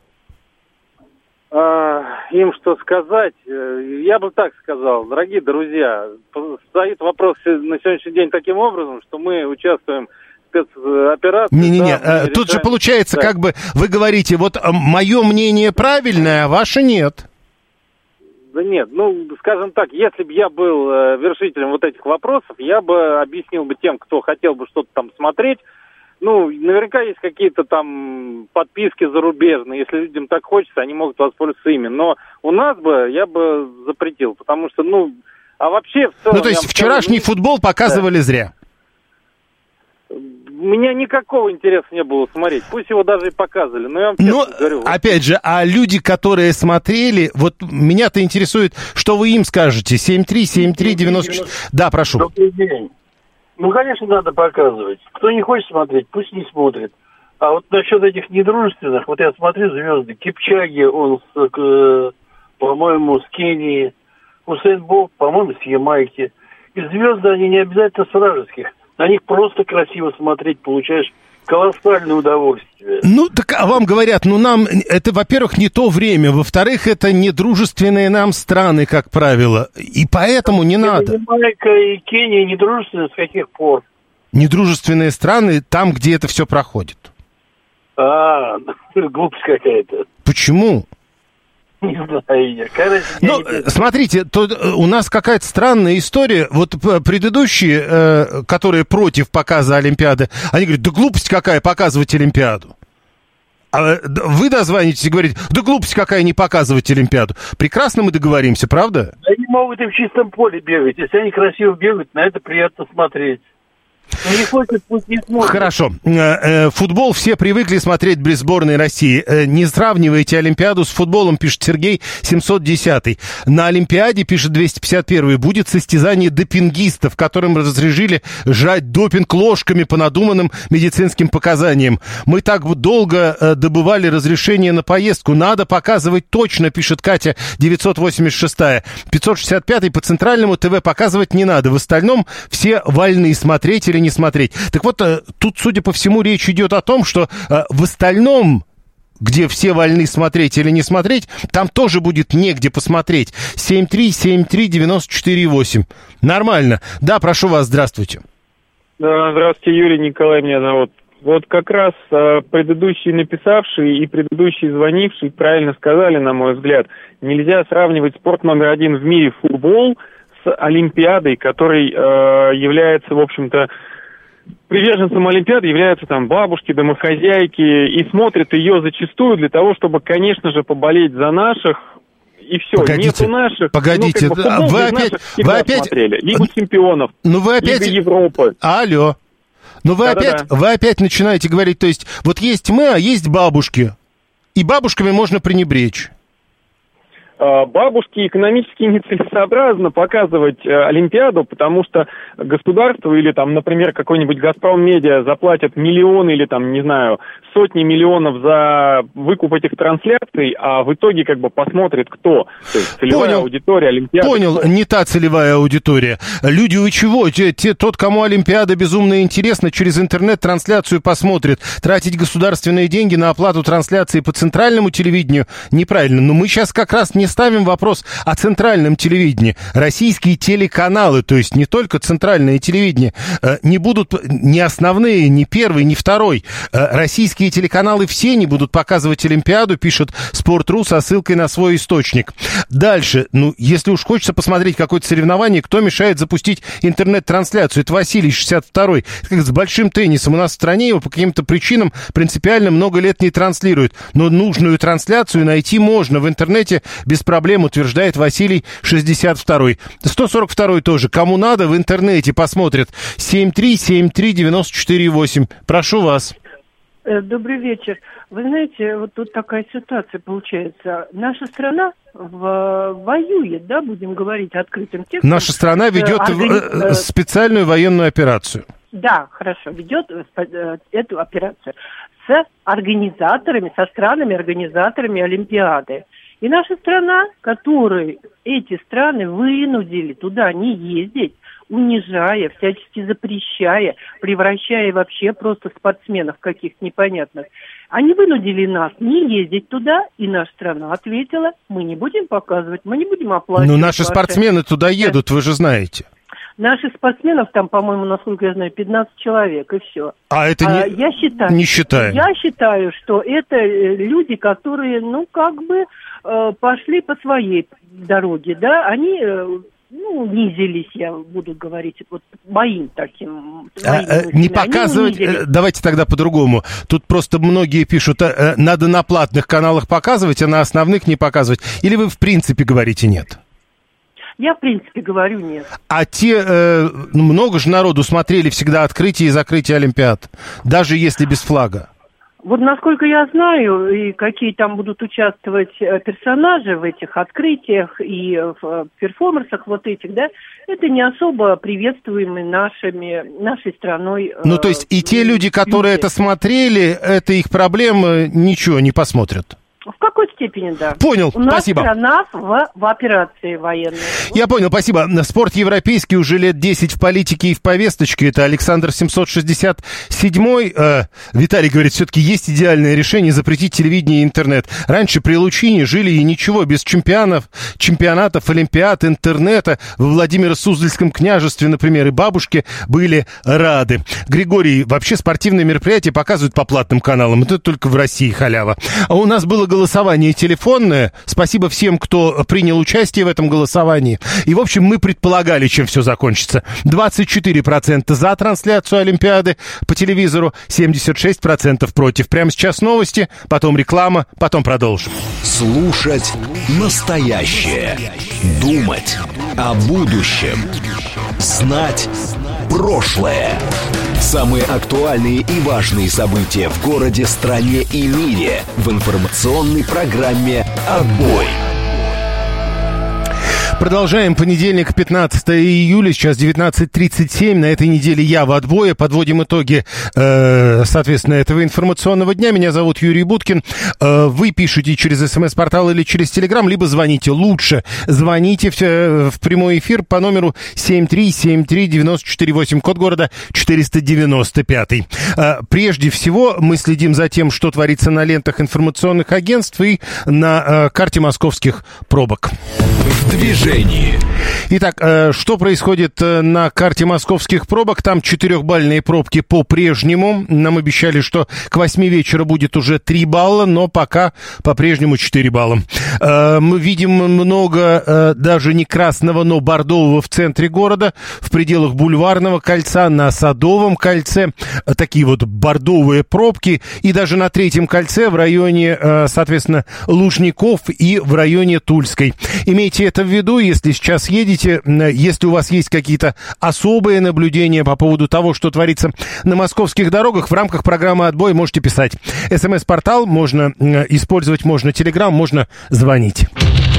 Им что сказать? Я бы так сказал, дорогие друзья, стоит вопрос на сегодняшний день таким образом, что мы участвуем в спецоперации. Не-не-не, да, тут решаем... же получается, да. как бы вы говорите, вот мое мнение правильное, а ваше нет. Да нет, ну, скажем так, если бы я был вершителем вот этих вопросов, я бы объяснил бы тем, кто хотел бы что-то там смотреть. Ну, наверняка есть какие-то там подписки зарубежные. Если людям так хочется, они могут воспользоваться ими. Но у нас бы я бы запретил, потому что, ну, а вообще в целом... Ну, то есть вчерашний скажу, футбол показывали да. зря? У меня никакого интереса не было смотреть. Пусть его даже и показывали, но я вам честно но, говорю. Опять же, а люди, которые смотрели, вот меня-то интересует, что вы им скажете? семь три семь три девяносто четыре. Да, прошу. Добрый день. Ну, конечно, надо показывать. Кто не хочет смотреть, пусть не смотрит. А вот насчет этих недружественных, вот я смотрю звезды. Кипчаги, он, с, э, по-моему, с Кении. Усейн Болт, по-моему, с Ямайки. И звезды, они не обязательно с вражеских. На них просто красиво смотреть, получаешь колоссальное удовольствие. Ну, так а вам говорят, ну, нам, это, во-первых, не то время, во-вторых, это недружественные нам страны, как правило, и поэтому не надо. Ямайка и Кения недружественные с каких пор? Недружественные страны там, где это все проходит. А, глупость какая-то. Почему? Не знаю я. Короче, ну, я не... смотрите, то у нас какая-то странная история. Вот предыдущие, э, которые против показа Олимпиады, они говорят, да глупость какая показывать Олимпиаду. А вы дозвонитесь и говорите, да глупость какая не показывать Олимпиаду. Прекрасно мы договоримся, правда? Они могут и в чистом поле бегать. Если они красиво бегают, на это приятно смотреть. Не хочет, пусть не смотрит. Хорошо. Футбол все привыкли смотреть без сборной России. Не сравнивайте Олимпиаду с футболом, пишет Сергей семьсот десятый. На Олимпиаде, пишет двести пятьдесят первый, будет состязание допингистов, которым разрешили жать допинг ложками по надуманным медицинским показаниям. Мы так долго добывали разрешение на поездку. Надо показывать точно, пишет Катя девятьсот восемьдесят шестая. пятьсот шестьдесят пятый по центральному ТВ показывать не надо. В остальном все вольны смотреть или не смотреть. Так вот, тут, судя по всему, речь идет о том, что э, в остальном, где все вольны смотреть или не смотреть, там тоже будет негде посмотреть. семь три семь три девять четыре восемь. Нормально. Да, прошу вас, здравствуйте. Да, здравствуйте, Юрий, Николай меня зовут. Вот как раз э, предыдущий написавший и предыдущий звонивший правильно сказали, на мой взгляд. Нельзя сравнивать спорт номер один в мире, футбол, с Олимпиадой, который э, является, в общем-то, приверженцем Олимпиады, являются там бабушки, домохозяйки, и смотрят ее зачастую для того, чтобы, конечно же, поболеть за наших, и все. Погодите, нету наших. погодите, ну, как бы, вы опять, вы опять смотрели. Лигу чемпионов, ну, вы опять... Лига Европы. Алло. Ну вы опять, вы опять начинаете говорить, то есть, вот есть мы, а есть бабушки, и бабушками можно пренебречь. бабушке экономически нецелесообразно показывать Олимпиаду, потому что государство или там, например, какой-нибудь «Газпром Медиа» заплатят миллионы или там, не знаю, сотни миллионов за выкуп этих трансляций, а в итоге как бы посмотрит кто. То есть целевая Понял. аудитория Олимпиады. Понял, не та целевая аудитория. Люди у чего? Те, те, тот, кому Олимпиада безумно интересна, через интернет-трансляцию посмотрит. Тратить государственные деньги на оплату трансляции по центральному телевидению неправильно. Но мы сейчас как раз не ставим вопрос о центральном телевидении. Российские телеканалы, то есть не только центральное телевидение, не будут, не основные, не первый, не второй. Российские телеканалы все не будут показывать Олимпиаду, пишет Спорт.ру со ссылкой на свой источник. Дальше, ну, если уж хочется посмотреть какое-то соревнование, кто мешает запустить интернет-трансляцию? Это Василий, шестьдесят второй. Как с большим теннисом. У нас в стране его по каким-то причинам принципиально много лет не транслируют. Но нужную трансляцию найти можно в интернете без проблем, утверждает Василий, шестьдесят второй. сто сорок второй тоже. Кому надо, в интернете посмотрят. семь три семь три девяносто четыре восемь. Прошу вас. Добрый вечер. Вы знаете, вот тут такая ситуация получается. Наша страна в, воюет, да, будем говорить открытым текстом. Наша страна ведет органи... специальную военную операцию. Да, хорошо, ведет эту операцию с организаторами, со странами-организаторами Олимпиады. И наша страна, которой эти страны вынудили туда не ездить, унижая, всячески запрещая, превращая вообще просто спортсменов каких-то непонятных. Они вынудили нас не ездить туда, и наша страна ответила, мы не будем показывать, мы не будем оплачивать. Но наши ваши... спортсмены туда едут, вы же знаете. Наших спортсменов там, по-моему, насколько я знаю, пятнадцать человек, и все. А это не, а, я считаю, не считаем. Я считаю, что это люди, которые, ну, как бы э, пошли по своей дороге, да, они... Э, Ну, унизились, я буду говорить, вот моим таким... А, не показывать, давайте тогда по-другому. Тут просто многие пишут, надо на платных каналах показывать, а на основных не показывать. Или вы в принципе говорите нет? Я в принципе говорю нет. А те, э, много же народу смотрели всегда открытие и закрытие Олимпиад, даже если без флага. Вот насколько я знаю, и какие там будут участвовать персонажи в этих открытиях и в перформансах вот этих, да, это не особо приветствуемые нашими, нашей страной. Ну, то есть и те люди, которые это смотрели, это их проблемы, ничего не посмотрят. В какой степени, да. Понял, У нас спасибо. страна в, в операции военной. Я понял, спасибо. Спорт европейский уже лет десять в политике и в повесточке. Это Александр семьсот шестьдесят седьмой. Э, Виталий говорит, все-таки есть идеальное решение запретить телевидение и интернет. Раньше при Лучине жили и ничего, без чемпионов, чемпионатов, олимпиад, интернета. Во Владимиро-Суздальском княжестве, например, и бабушки были рады. Григорий, вообще спортивные мероприятия показывают по платным каналам. Это только в России халява. А у нас было голосование телефонное. Спасибо всем, кто принял участие в этом голосовании. И, в общем, мы предполагали, чем все закончится. двадцать четыре процента за трансляцию Олимпиады по телевизору, семьдесят шесть процентов против. Прямо сейчас новости, потом реклама, потом продолжим. Слушать настоящее. Думать о будущем. Знать прошлое. Самые актуальные и важные события в городе, стране и мире в информационной программе «Отбой». Продолжаем. Понедельник, пятнадцатое июля, сейчас девятнадцать тридцать семь. На этой неделе я в отбое. Подводим итоги, э, соответственно, этого информационного дня. Меня зовут Юрий Буткин. Э, вы пишете через СМС-портал или через Телеграм, либо звоните. Лучше звоните в, в прямой эфир по номеру семь три семь три девяносто четыре восемь, код города четыреста девяносто пять. Э, прежде всего, мы следим за тем, что творится на лентах информационных агентств и на э, карте московских пробок. В движении. Итак, что происходит на карте московских пробок? Там четырехбальные пробки по-прежнему. Нам обещали, что к восьми вечера будет уже три балла, но пока по-прежнему четыре балла. Мы видим много даже не красного, но бордового в центре города, в пределах Бульварного кольца, на Садовом кольце. Такие вот бордовые пробки. И даже на Третьем кольце в районе, соответственно, Лужников и в районе Тульской. Имейте это в виду, если сейчас едете, если у вас есть какие-то особые наблюдения по поводу того, что творится на московских дорогах, в рамках программы «Отбой» можете писать. СМС-портал можно использовать, можно Телеграм, можно звонить.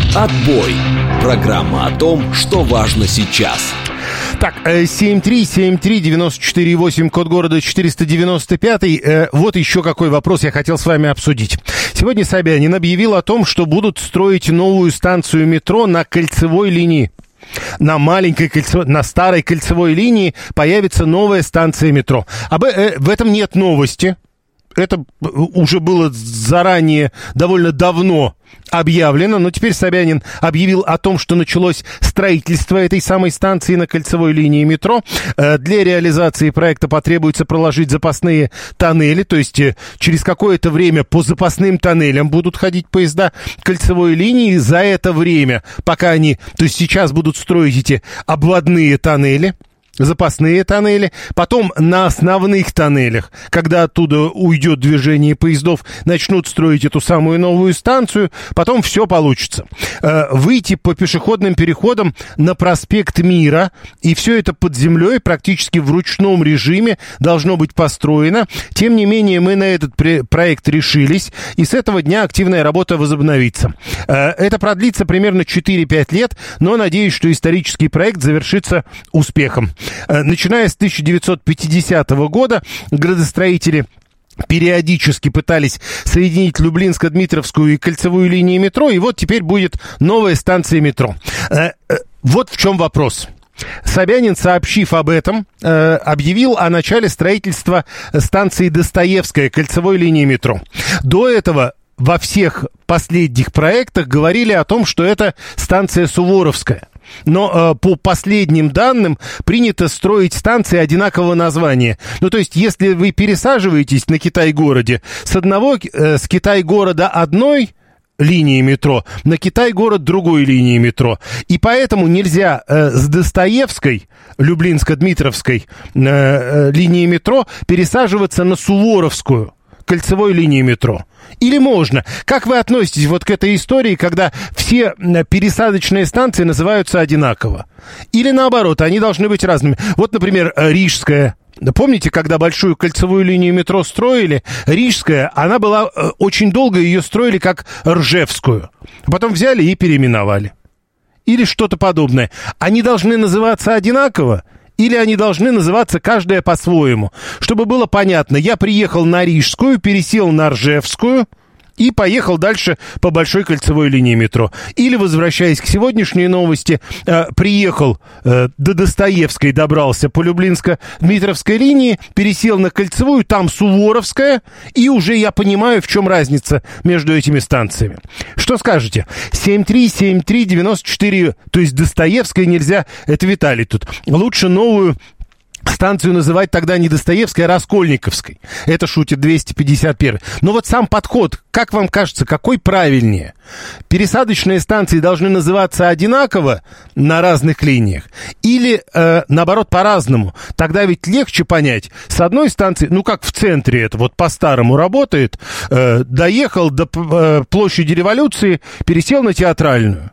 Отбой. Программа о том, что важно сейчас. Так, семь три семь три девять четыре восемь, код города четыреста девяносто пять. Вот еще какой вопрос я хотел с вами обсудить. Сегодня Собянин объявил о том, что будут строить новую станцию метро на кольцевой линии. На маленькой кольцевой, на старой кольцевой линии появится новая станция метро. Об, э, в этом нет новости. Это уже было заранее, довольно давно объявлено, но теперь Собянин объявил о том, что началось строительство этой самой станции на кольцевой линии метро. Для реализации проекта потребуется проложить запасные тоннели, то есть через какое-то время по запасным тоннелям будут ходить поезда кольцевой линии. За это время, пока они, то есть сейчас будут строить эти обводные тоннели, запасные тоннели, потом на основных тоннелях, когда оттуда уйдет движение поездов, начнут строить эту самую новую станцию, потом все получится. Выйти по пешеходным переходам на проспект Мира, и все это под землей, практически в ручном режиме должно быть построено. Тем не менее, мы на этот проект решились, и с этого дня активная работа возобновится. Это продлится примерно четыре-пять лет, но надеюсь, что исторический проект завершится успехом. Начиная с тысяча девятьсот пятидесятого года градостроители периодически пытались соединить Люблинско-Дмитровскую и кольцевую линии метро, и вот теперь будет новая станция метро. Вот в чем вопрос. Собянин, сообщив об этом, объявил о начале строительства станции Достоевская кольцевой линии метро. До этого во всех последних проектах говорили о том, что это станция Суворовская. Но э, по последним данным принято строить станции одинакового названия. Ну, то есть, если вы пересаживаетесь на Китай-городе с одного, э, с Китай-города одной линии метро на Китай-город другой линии метро. И поэтому нельзя э, с Достоевской, Люблинско-Дмитровской э, э, линии метро пересаживаться на Суворовскую кольцевой линии метро. Или можно? Как вы относитесь вот к этой истории, когда все пересадочные станции называются одинаково? Или наоборот, они должны быть разными? Вот, например, Рижская. Помните, когда большую кольцевую линию метро строили, Рижская, она была, очень долго ее строили как Ржевскую. Потом взяли и переименовали. Или что-то подобное. Они должны называться одинаково? Или они должны называться каждая по-своему? Чтобы было понятно, я приехал на Рижскую, пересел на Ржевскую и поехал дальше по большой кольцевой линии метро. Или, возвращаясь к сегодняшней новости, э, приехал э, до Достоевской, добрался по Люблинско-Дмитровской линии, пересел на кольцевую, там Суворовская, и уже я понимаю, в чем разница между этими станциями. Что скажете? семь три семь три девять четыре, то есть Достоевской нельзя, это Виталий тут. Лучше новую станцию называть тогда не Достоевской, а Раскольниковской. Это шутит двести пятьдесят первый. Но вот сам подход, как вам кажется, какой правильнее? Пересадочные станции должны называться одинаково на разных линиях? Или, э, наоборот, по-разному? Тогда ведь легче понять. С одной станции, ну как в центре это вот по-старому работает, э, доехал до э, площади Революции, пересел на Театральную.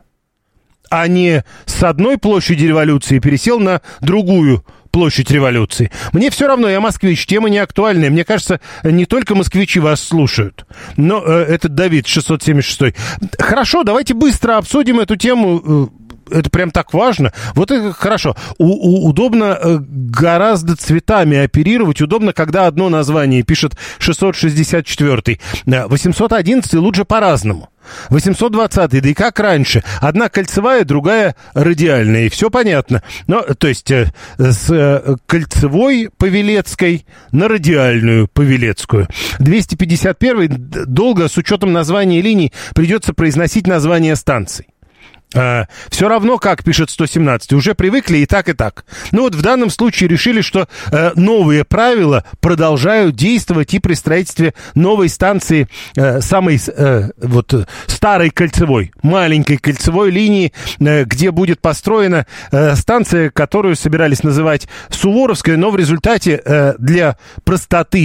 А не с одной площади Революции пересел на другую площадь Революции. Мне все равно, я москвич, тема не актуальная. Мне кажется, не только москвичи вас слушают. Но э, этот Давид шестьсот семьдесят шесть. Хорошо, давайте быстро обсудим эту тему. Это прям так важно. Вот это хорошо. У, у, удобно э, гораздо цветами оперировать. Удобно, когда одно название пишет шестьсот шестьдесят четыре. восемьсот одиннадцать лучше по-разному. восемьсот двадцать, да и как раньше. Одна кольцевая, другая радиальная, и все понятно. Но, то есть, э, с э, кольцевой Павелецкой на радиальную Павелецкую. двести пятьдесят первый долго, с учетом названия линий, придется произносить название станций. Uh, все равно, как пишет сто семнадцать, уже привыкли и так, и так. Ну вот в данном случае решили, что uh, новые правила продолжают действовать и при строительстве новой станции, uh, самой uh, вот, старой кольцевой, маленькой кольцевой линии, uh, где будет построена uh, станция, которую собирались называть Суворовская, но в результате uh, для простоты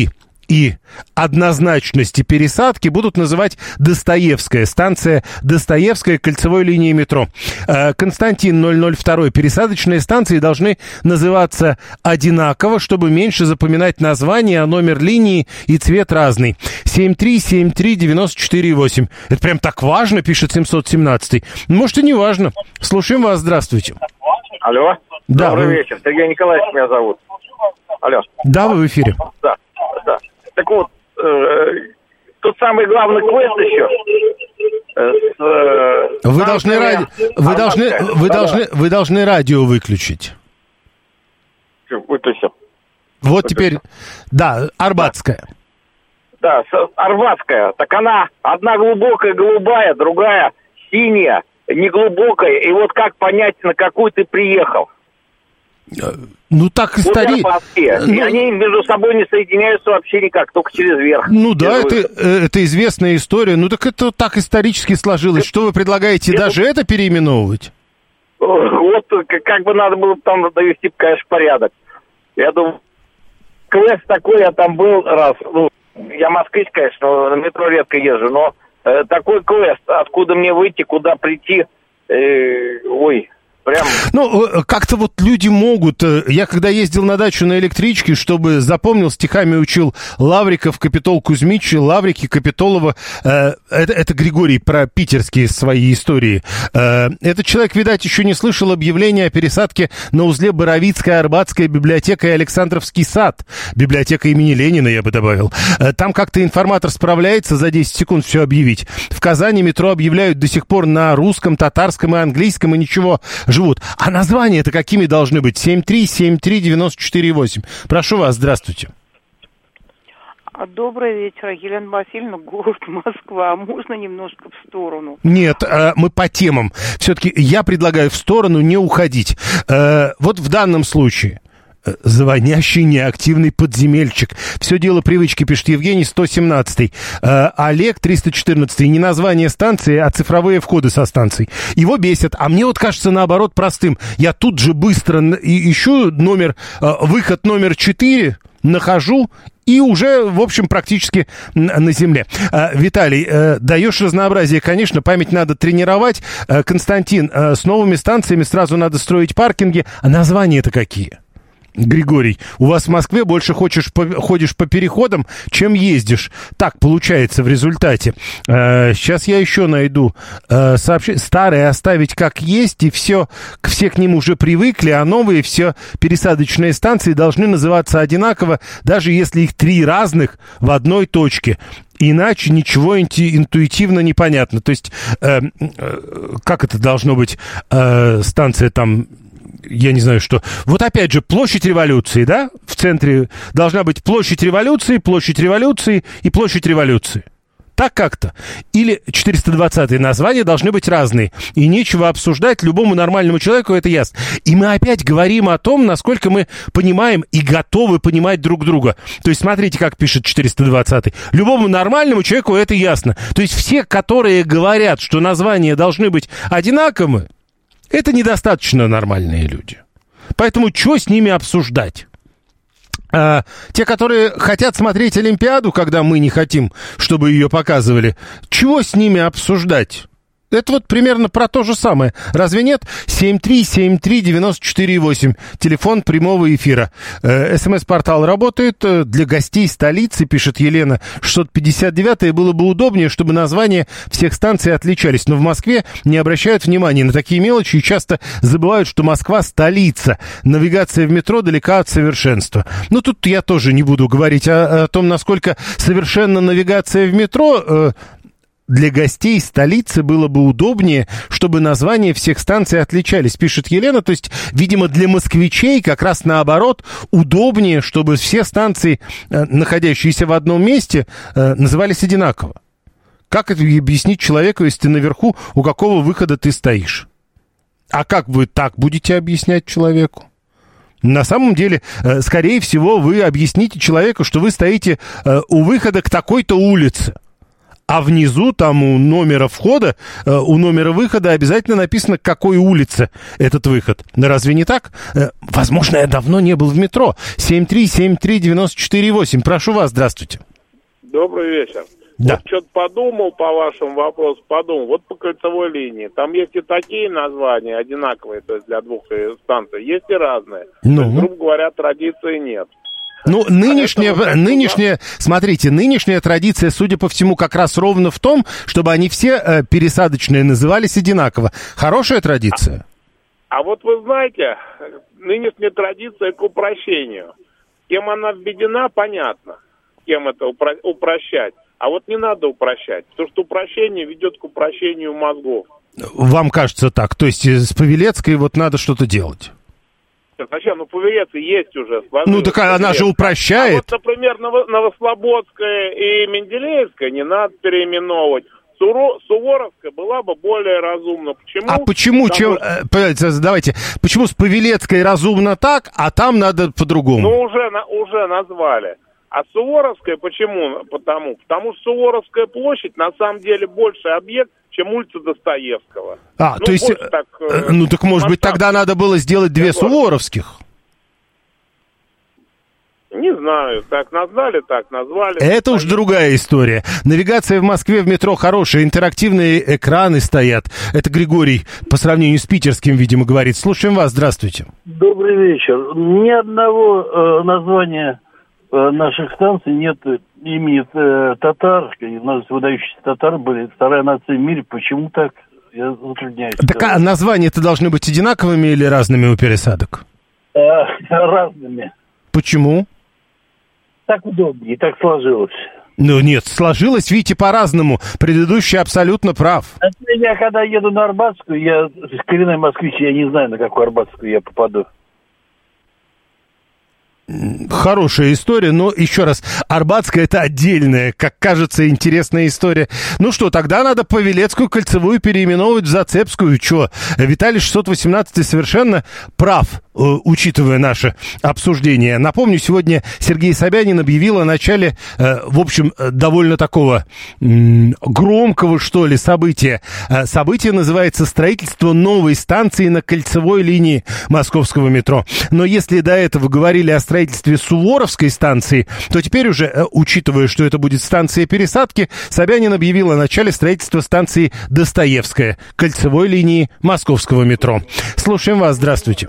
и однозначности пересадки будут называть Достоевская, станция Достоевская кольцевой линии метро. Константин ноль ноль два. Пересадочные станции должны называться одинаково, чтобы меньше запоминать название, а номер линии и цвет разный. семь три семь три девять четыре восемь. Это прям так важно, пишет семьсот семнадцать. Может, и не важно. Слушаем вас, здравствуйте. Алло. Да, Добрый вы... вечер. Сергей Николаевич меня зовут. Алло. Да, вы в эфире. Да, да. Так вот, э, тот самый главный квест еще. Э, с, э, вы должны ради... вы должны, вы да, должны, да. вы должны радио выключить. Выключил. Вот Выключил. теперь, да, Арбатская. Да, с- Арбатская. Так она одна глубокая голубая, другая синяя, неглубокая. И вот как понять, на какую ты приехал? Ну, так истори... И Ну, они между собой не соединяются вообще никак, только через верх. Ну да, Через это, выход. э, это известная история. Ну так это так исторически сложилось. Что вы предлагаете, это... даже это переименовывать? Вот как, как бы надо было там довести, конечно, порядок. Я думаю, квест такой, я там был раз. Ну, я москвич, конечно, на метро редко езжу, но э, такой квест, откуда мне выйти, куда прийти, э, ой... Прям... Ну, как-то вот люди могут... Я когда ездил на дачу на электричке, чтобы запомнил, стихами учил Лавриков, Капитол Кузьмич, Лаврики, Капитолова. Э, это, это Григорий про питерские свои истории. Э, этот человек, видать, еще не слышал объявления о пересадке на узле Боровицкая, Арбатская библиотека и Александровский сад. Библиотека имени Ленина, я бы добавил. Э, там как-то информатор справляется за десять секунд все объявить. В Казани метро объявляют до сих пор на русском, татарском и английском, и ничего... живут. А названия-то какими должны быть? семь три семь три девять четыре восемь. Прошу вас, здравствуйте. Добрый вечер, Елена Васильевна, город Москва. Можно немножко в сторону? Нет, мы по темам. Все-таки я предлагаю в сторону не уходить. Вот в данном случае... Звонящий неактивный подземельчик. Все дело привычки, пишет Евгений, сто семнадцатый. Э, Олег, триста четырнадцатый. Не название станции, а цифровые входы со станций. Его бесит. А мне вот кажется, наоборот, простым. Я тут же быстро и ищу номер, э, выход номер четыре, нахожу и уже, в общем, практически на земле. Э, Виталий, э, даешь разнообразие, конечно, память надо тренировать. Э, Константин, э, с новыми станциями сразу надо строить паркинги. А названия-то какие? Григорий, у вас в Москве больше хочешь по, ходишь по переходам, чем ездишь. Так получается в результате. Э, сейчас я еще найду э, сообщение. Старые оставить как есть, и все, все к ним уже привыкли, а новые все пересадочные станции должны называться одинаково, даже если их три разных в одной точке. Иначе ничего инту- интуитивно непонятно. То есть, э, э, как это должно быть, э, станция там... Я не знаю, что... Вот опять же, площадь революции, да? В центре должна быть площадь революции, площадь революции и площадь революции. Так как-то. Или четыреста двадцатые названия должны быть разные. И нечего обсуждать, любому нормальному человеку это ясно. И мы опять говорим о том, насколько мы понимаем и готовы понимать друг друга. То есть, смотрите, как пишет четыреста двадцатый. Любому нормальному человеку это ясно. То есть, все, которые говорят, что названия должны быть одинаковыми, это недостаточно нормальные люди. Поэтому что с ними обсуждать? А, те, которые хотят смотреть Олимпиаду, когда мы не хотим, чтобы ее показывали, чего с ними обсуждать? Это вот примерно про то же самое. Разве нет? семь три семь три девять четыре восемь. Телефон прямого эфира. Э, СМС-портал работает. Для гостей столицы, пишет Елена, шестьсот пятьдесят девятое, было бы удобнее, чтобы названия всех станций отличались. Но в Москве не обращают внимания на такие мелочи и часто забывают, что Москва столица. Навигация в метро далека от совершенства. Ну, тут я тоже не буду говорить о, о том, насколько совершенна навигация в метро. Э, Для гостей столицы было бы удобнее, чтобы названия всех станций отличались, пишет Елена. То есть, видимо, для москвичей как раз наоборот удобнее, чтобы все станции, находящиеся в одном месте, назывались одинаково. Как это объяснить человеку, если ты наверху, у какого выхода ты стоишь? А как вы так будете объяснять человеку? На самом деле, скорее всего, вы объясните человеку, что вы стоите у выхода к такой-то улице. а внизу, там у номера входа, у номера выхода обязательно написано, к какой улице этот выход. Разве не так? Возможно, я давно не был в метро. семь три семь три девять четыре восемь. Прошу вас, здравствуйте. Добрый вечер. Да. Вот что-то подумал по вашему вопросу, подумал. Вот по кольцевой линии. Там есть и такие названия одинаковые, то есть для двух станций, есть и разные. Ну. То есть, грубо говоря, традиции нет. Ну, нынешняя, а нынешняя, смотрите, нынешняя традиция, судя по всему, как раз ровно в том, чтобы они все э, пересадочные назывались одинаково. Хорошая традиция? А, а вот вы знаете, нынешняя традиция к упрощению. Кем она введена, понятно. Кем это упро- упрощать. А вот не надо упрощать, потому что упрощение ведет к упрощению мозгов. Вам кажется так? То есть с Павелецкой вот надо что-то делать? Зачем? Ну, Павелецкой есть уже. Ну, так она же упрощает. А вот, например, Ново- Новослободская и Менделеевская не надо переименовывать. Суро- Суворовская была бы более разумна. Почему? А почему, чем, что... давайте, почему с Павелецкой разумно так, а там надо по-другому? Ну, уже, на, уже назвали. А Суворовская почему? Потому, потому что Суворовская площадь на самом деле больший объект, чем улица Достоевского. А, ну, то есть, так, э, ну так может быть тогда надо было сделать две Егор. Суворовских? Не знаю, так назвали, так назвали. Это уж другая история. Навигация в Москве в метро хорошая, интерактивные экраны стоят. Это Григорий по сравнению с питерским, видимо, говорит. Слушаем вас, здравствуйте. Добрый вечер. Ни одного э, названия э, наших станций нет имени э, татар. У нас выдающиеся татары были. Вторая нация в мире. Почему так? Я затрудняюсь. Так а названия-то должны быть одинаковыми или разными у пересадок? Э, разными. Почему? Так удобнее, так сложилось. Ну нет, сложилось, видите, по-разному. Предыдущий абсолютно прав. Я когда еду на Арбатскую, я коренной москвич, я не знаю, на какую Арбатскую я попаду. Хорошая история, но еще раз, Арбатская — это отдельная, как кажется, интересная история. Ну что, тогда надо Павелецкую кольцевую переименовывать в Зацепскую. Че, Виталий шестьсот восемнадцатый совершенно прав, учитывая наше обсуждение. Напомню, сегодня Сергей Собянин объявил о начале, в общем, довольно такого громкого, что ли, события. Событие называется «Строительство новой станции на кольцевой линии московского метро». Но если до этого говорили о строительстве Суворовской станции, то теперь уже, учитывая, что это будет станция пересадки, Собянин объявил о начале строительства станции Достоевская, кольцевой линии московского метро. Слушаем вас, здравствуйте.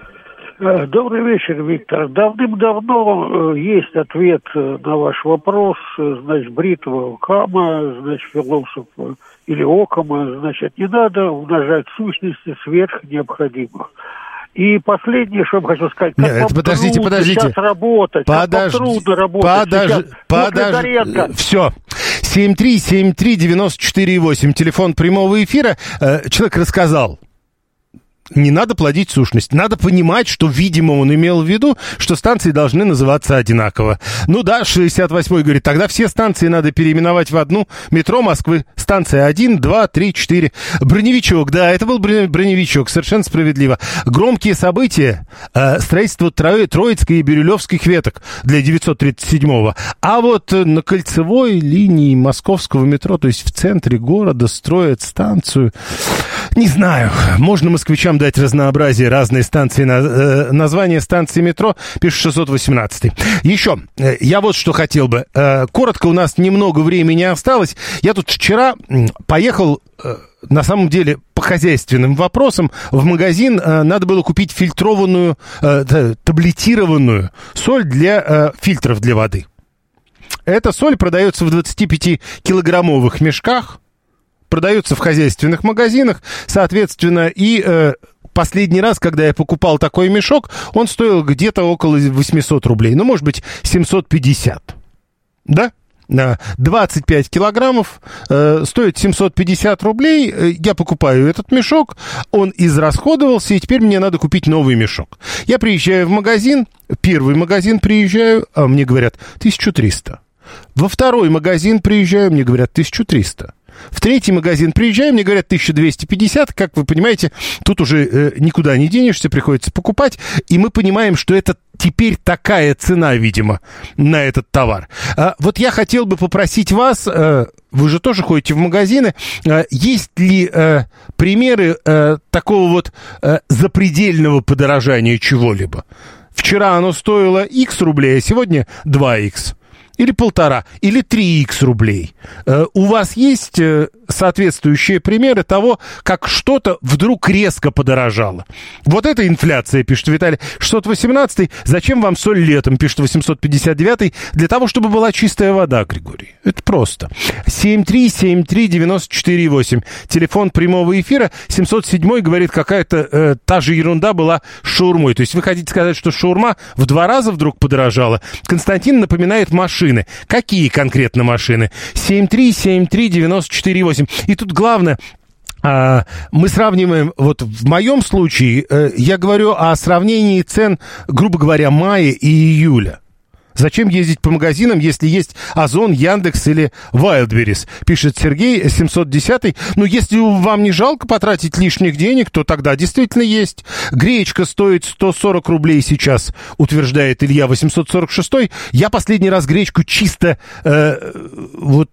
Добрый вечер, Виктор. Давным-давно есть ответ на ваш вопрос. Значит, бритва Кама, значит, философ или Окама, значит, не надо умножать сущности сверх необходимых. И последнее, что я хочу сказать, как Нет, вам подождите, трудно подождите. сейчас работать, Подожди, как вам трудно работать подож... сейчас. Подож... Все. семь три семь три девять четыре восемь, телефон прямого эфира. Человек рассказал. Не надо плодить сущность. Надо понимать, что, видимо, он имел в виду, что станции должны называться одинаково. Ну да, шестьдесят восьмой говорит, тогда все станции надо переименовать в одну. Метро Москвы. Станция один, два, три, четыре. Броневичок, да, это был броневичок, совершенно справедливо. Громкие события. Э, строительство Тро... Троицкой и Бирюлевских веток для девятьсот тридцать седьмого. А вот на кольцевой линии московского метро, то есть в центре города, строят станцию. Не знаю, можно москвичам дать разнообразие, разные станции, э, название станции метро, пишет шестьсот восемнадцатый. Еще, э, я вот что хотел бы. Э, коротко, у нас немного времени осталось. Я тут вчера поехал, э, на самом деле, по хозяйственным вопросам в магазин. Э, надо было купить фильтрованную, э, таблетированную соль для э, фильтров для воды. Эта соль продается в двадцатипятикилограммовых мешках. Продается в хозяйственных магазинах, соответственно, и э, последний раз, когда я покупал такой мешок, он стоил где-то около восемьсот рублей, ну, может быть, семьсот пятьдесят, да? двадцать пять килограммов э, стоит семьсот пятьдесят рублей, я покупаю этот мешок, он израсходовался, и теперь мне надо купить новый мешок. Я приезжаю в магазин, первый магазин приезжаю, а мне говорят тысяча триста. Во второй магазин приезжаю, мне говорят тысяча триста. В третий магазин приезжаем, мне говорят тысяча двести пятьдесят, как вы понимаете, тут уже э, никуда не денешься, приходится покупать, и мы понимаем, что это теперь такая цена, видимо, на этот товар. А, вот я хотел бы попросить вас, э, вы же тоже ходите в магазины, э, есть ли э, примеры э, такого вот э, запредельного подорожания чего-либо? Вчера оно стоило X рублей, а сегодня два икс. Или полтора, или три икс рублей. Э, у вас есть э, соответствующие примеры того, как что-то вдруг резко подорожало? Вот это инфляция, пишет Виталий. шестьсот восемнадцатый. Зачем вам соль летом, пишет восемьсот пятьдесят девятый. Для того, чтобы была чистая вода, Григорий. Это просто. семь три семь три девяносто четыре восемь. Телефон прямого эфира. семьсот седьмой говорит, какая-то э, та же ерунда была с шаурмой. То есть вы хотите сказать, что шаурма в два раза вдруг подорожала? Константин напоминает машины. Какие конкретно машины? семь три семь три девяносто четыре восемь. И тут главное, а, мы сравниваем, вот в моем случае, э, я говорю о сравнении цен, грубо говоря, мая и июля. Зачем ездить по магазинам, если есть Озон, Яндекс или Wildberries? Пишет Сергей, семьсот десятый. Ну, если вам не жалко потратить лишних денег, то тогда действительно есть. Гречка стоит сто сорок рублей сейчас, утверждает Илья, восемьсот сорок шестой. Я последний раз гречку чисто э, вот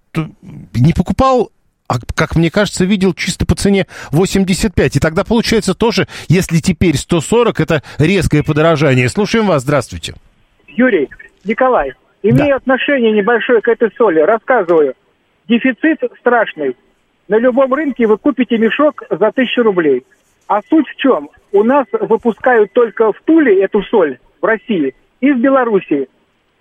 не покупал, а, как мне кажется, видел чисто по цене восемьдесят пять. И тогда получается тоже, если теперь сто сорок, это резкое подорожание. Слушаем вас, здравствуйте. Юрий, Николай, имея да. отношение небольшое к этой соли, рассказываю. Дефицит страшный. На любом рынке вы купите мешок за тысячу рублей. А суть в чем? У нас выпускают только в Туле эту соль, в России, и в Белоруссии.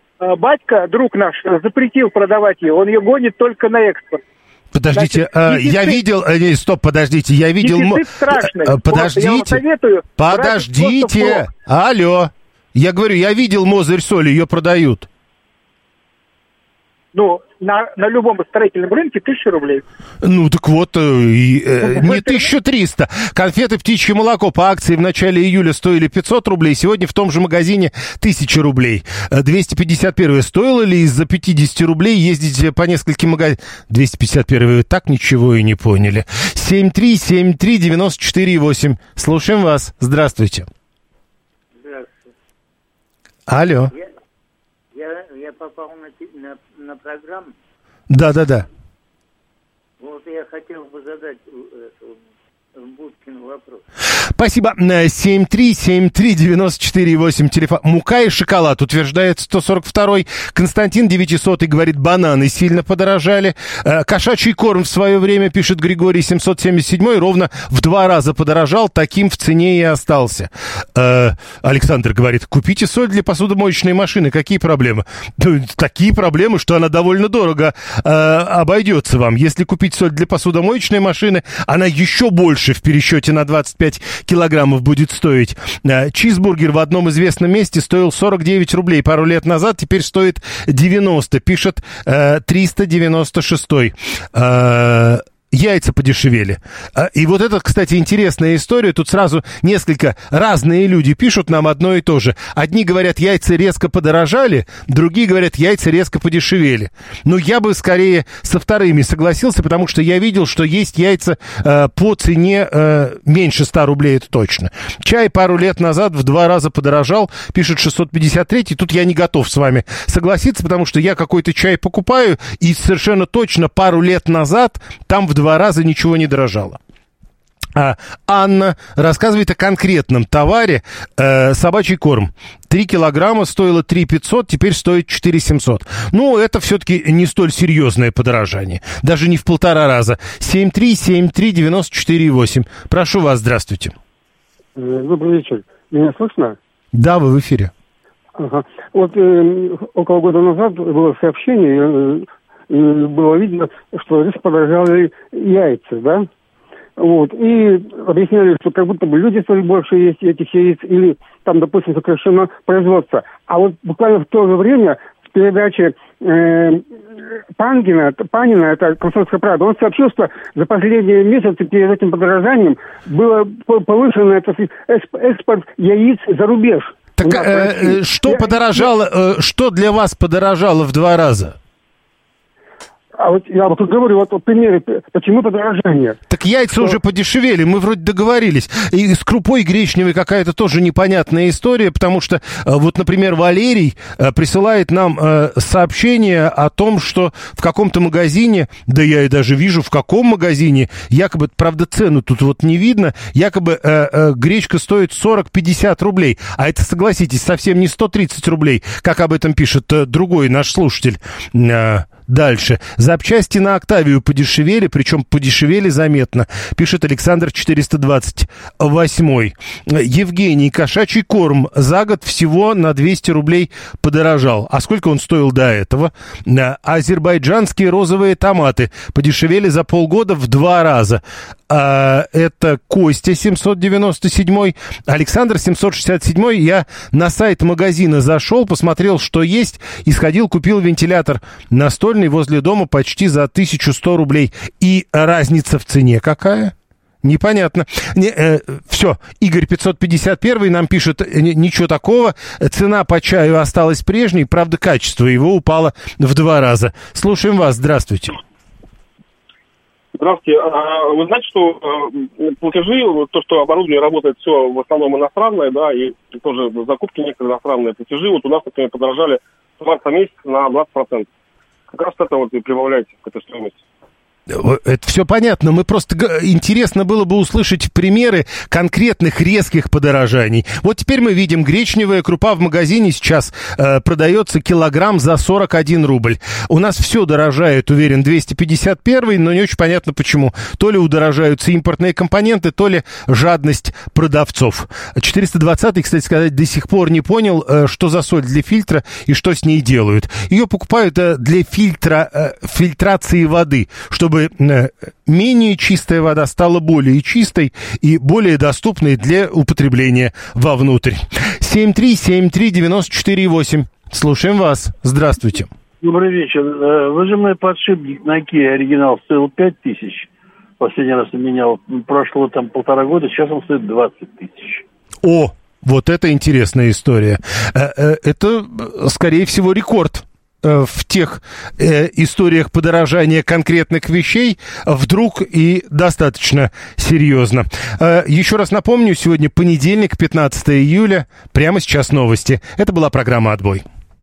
Батька, друг наш, запретил продавать ее. Он ее гонит только на экспорт. Подождите, Значит, дефицит, я видел... Не, стоп, подождите, я видел... Дефицит страшный. Подождите, вот, я советую, подождите, алло. Я говорю, я видел Мозырь соли, ее продают. Ну, на, на любом строительном рынке тысяча рублей. Ну, так вот, э, э, не тысяча триста. Конфеты «Птичье молоко» по акции в начале июля стоили пятьсот рублей, сегодня в том же магазине тысяча рублей. двести пятьдесят первое. Стоило ли из-за пятьдесят рублей ездить по нескольким магазинам? двести пятьдесят первое. Вы так ничего и не поняли. семь три семь три девяносто четыре восемь. Слушаем вас. Здравствуйте. Алло. Я, я, я попал на, на, на программу. Да, да, да. Вот я хотел бы задать Будкину вопрос. Спасибо. семь три семь три девяносто четыре восемь. Телефон. Мука и шоколад, утверждает сто сорок второй. Константин девятисотый говорит, бананы сильно подорожали. Кошачий корм в свое время, пишет Григорий, семьсот семьдесят седьмой, ровно в два раза подорожал, таким в цене и остался. Александр говорит, купите соль для посудомоечной машины. Какие проблемы? Такие проблемы, что она довольно дорого обойдется вам. Если купить соль для посудомоечной машины, она еще больше в пересчете на двадцать пять килограммов будет стоить. Чизбургер в одном известном месте стоил сорок девять рублей пару лет назад, теперь стоит девяносто, пишет триста девяносто шестой. Яйца подешевели. И вот это, кстати, интересная история. Тут сразу несколько разные люди пишут нам одно и то же. Одни говорят, яйца резко подорожали, другие говорят, яйца резко подешевели. Но я бы скорее со вторыми согласился, потому что я видел, что есть яйца э, по цене э, меньше ста рублей, это точно. Чай пару лет назад в два раза подорожал, пишет шестьсот пятьдесят третий. Тут я не готов с вами согласиться, потому что я какой-то чай покупаю, и совершенно точно пару лет назад там в два раза ничего не дорожало. А, Анна рассказывает о конкретном товаре. Э, собачий корм. три килограмма стоило три пятьсот, теперь стоит четыре семьсот. Ну, это все-таки не столь серьезное подорожание. Даже не в полтора раза. семь три семь три девяносто четыре восемь. Прошу вас, здравствуйте. Добрый вечер. Меня слышно? Да, вы в эфире. Ага. Вот э, около года назад было сообщение... Э, И было видно, что здесь подорожали яйца, да? Вот. И объясняли, что как будто бы люди стали больше есть этих яиц, или там, допустим, сокращено производство. А вот буквально в то же время в передаче э, Панкина, Панина, это «Комсомольская правда», он сообщил, что за последние месяцы перед этим подорожанием было повышено это, экспорт яиц за рубеж. Так э, что подорожало, э, что для вас подорожало в два раза? А вот я вот тут говорю, вот, вот примеры, почему подорожание. Так яйца что... уже подешевели, мы вроде договорились. И с крупой гречневой какая-то тоже непонятная история, потому что, вот, например, Валерий присылает нам сообщение о том, что в каком-то магазине, да я и даже вижу, в каком магазине, якобы, правда, цену тут вот не видно, якобы гречка стоит сорок-пятьдесят рублей. А это, согласитесь, совсем не сто тридцать рублей, как об этом пишет другой наш слушатель. Дальше. Запчасти на Октавию подешевели, причем подешевели заметно, пишет Александр четыреста двадцать восемь. Евгений, кошачий корм за год всего на двести рублей подорожал. А сколько он стоил до этого? Азербайджанские розовые томаты подешевели за полгода в два раза. А, это Костя семьсот девяносто семь, Александр семьсот шестьдесят семь. Я на сайт магазина зашел, посмотрел, что есть, и сходил, купил вентилятор настольный возле дома почти за тысячу сто рублей. И разница в цене какая? Непонятно. Не, э, все, Игорь пятьсот пятьдесят один нам пишет, ничего такого, цена по чаю осталась прежней, правда, качество его упало в два раза. Слушаем вас, здравствуйте. Здравствуйте. Вы знаете, что платежи, то, что оборудование работает все в основном иностранное, да, и тоже закупки некоторые иностранные платежи, вот у нас, например, подорожали с марта месяца на двадцать процентов. Как раз это вот и прибавляется к этой стоимости. Это все понятно, мы просто интересно было бы услышать примеры конкретных резких подорожаний. Вот теперь мы видим, гречневая крупа в магазине сейчас э, продается килограмм за сорок один рубль. У нас все дорожает, уверен, двести пятьдесят один, но не очень понятно почему. То ли удорожаются импортные компоненты, то ли жадность продавцов. четыреста двадцатый, кстати сказать, до сих пор не понял, э, что за соль для фильтра и что с ней делают. Ее покупают э, для фильтра, э, фильтрации воды, чтобы менее чистая вода стала более чистой и более доступной для употребления вовнутрь. семь три семь три девять четыре восемь. Слушаем вас. Здравствуйте. Добрый вечер. Выжимной подшипник на Kia оригинал стоил пять тысяч. Последний раз менял. Прошло там полтора года, сейчас он стоит двадцать тысяч. О, вот это интересная история. Это, скорее всего, рекорд в тех э, историях подорожания конкретных вещей вдруг и достаточно серьезно. Э, еще раз напомню, сегодня понедельник, пятнадцатое июля, прямо сейчас новости. Это была программа «Отбой».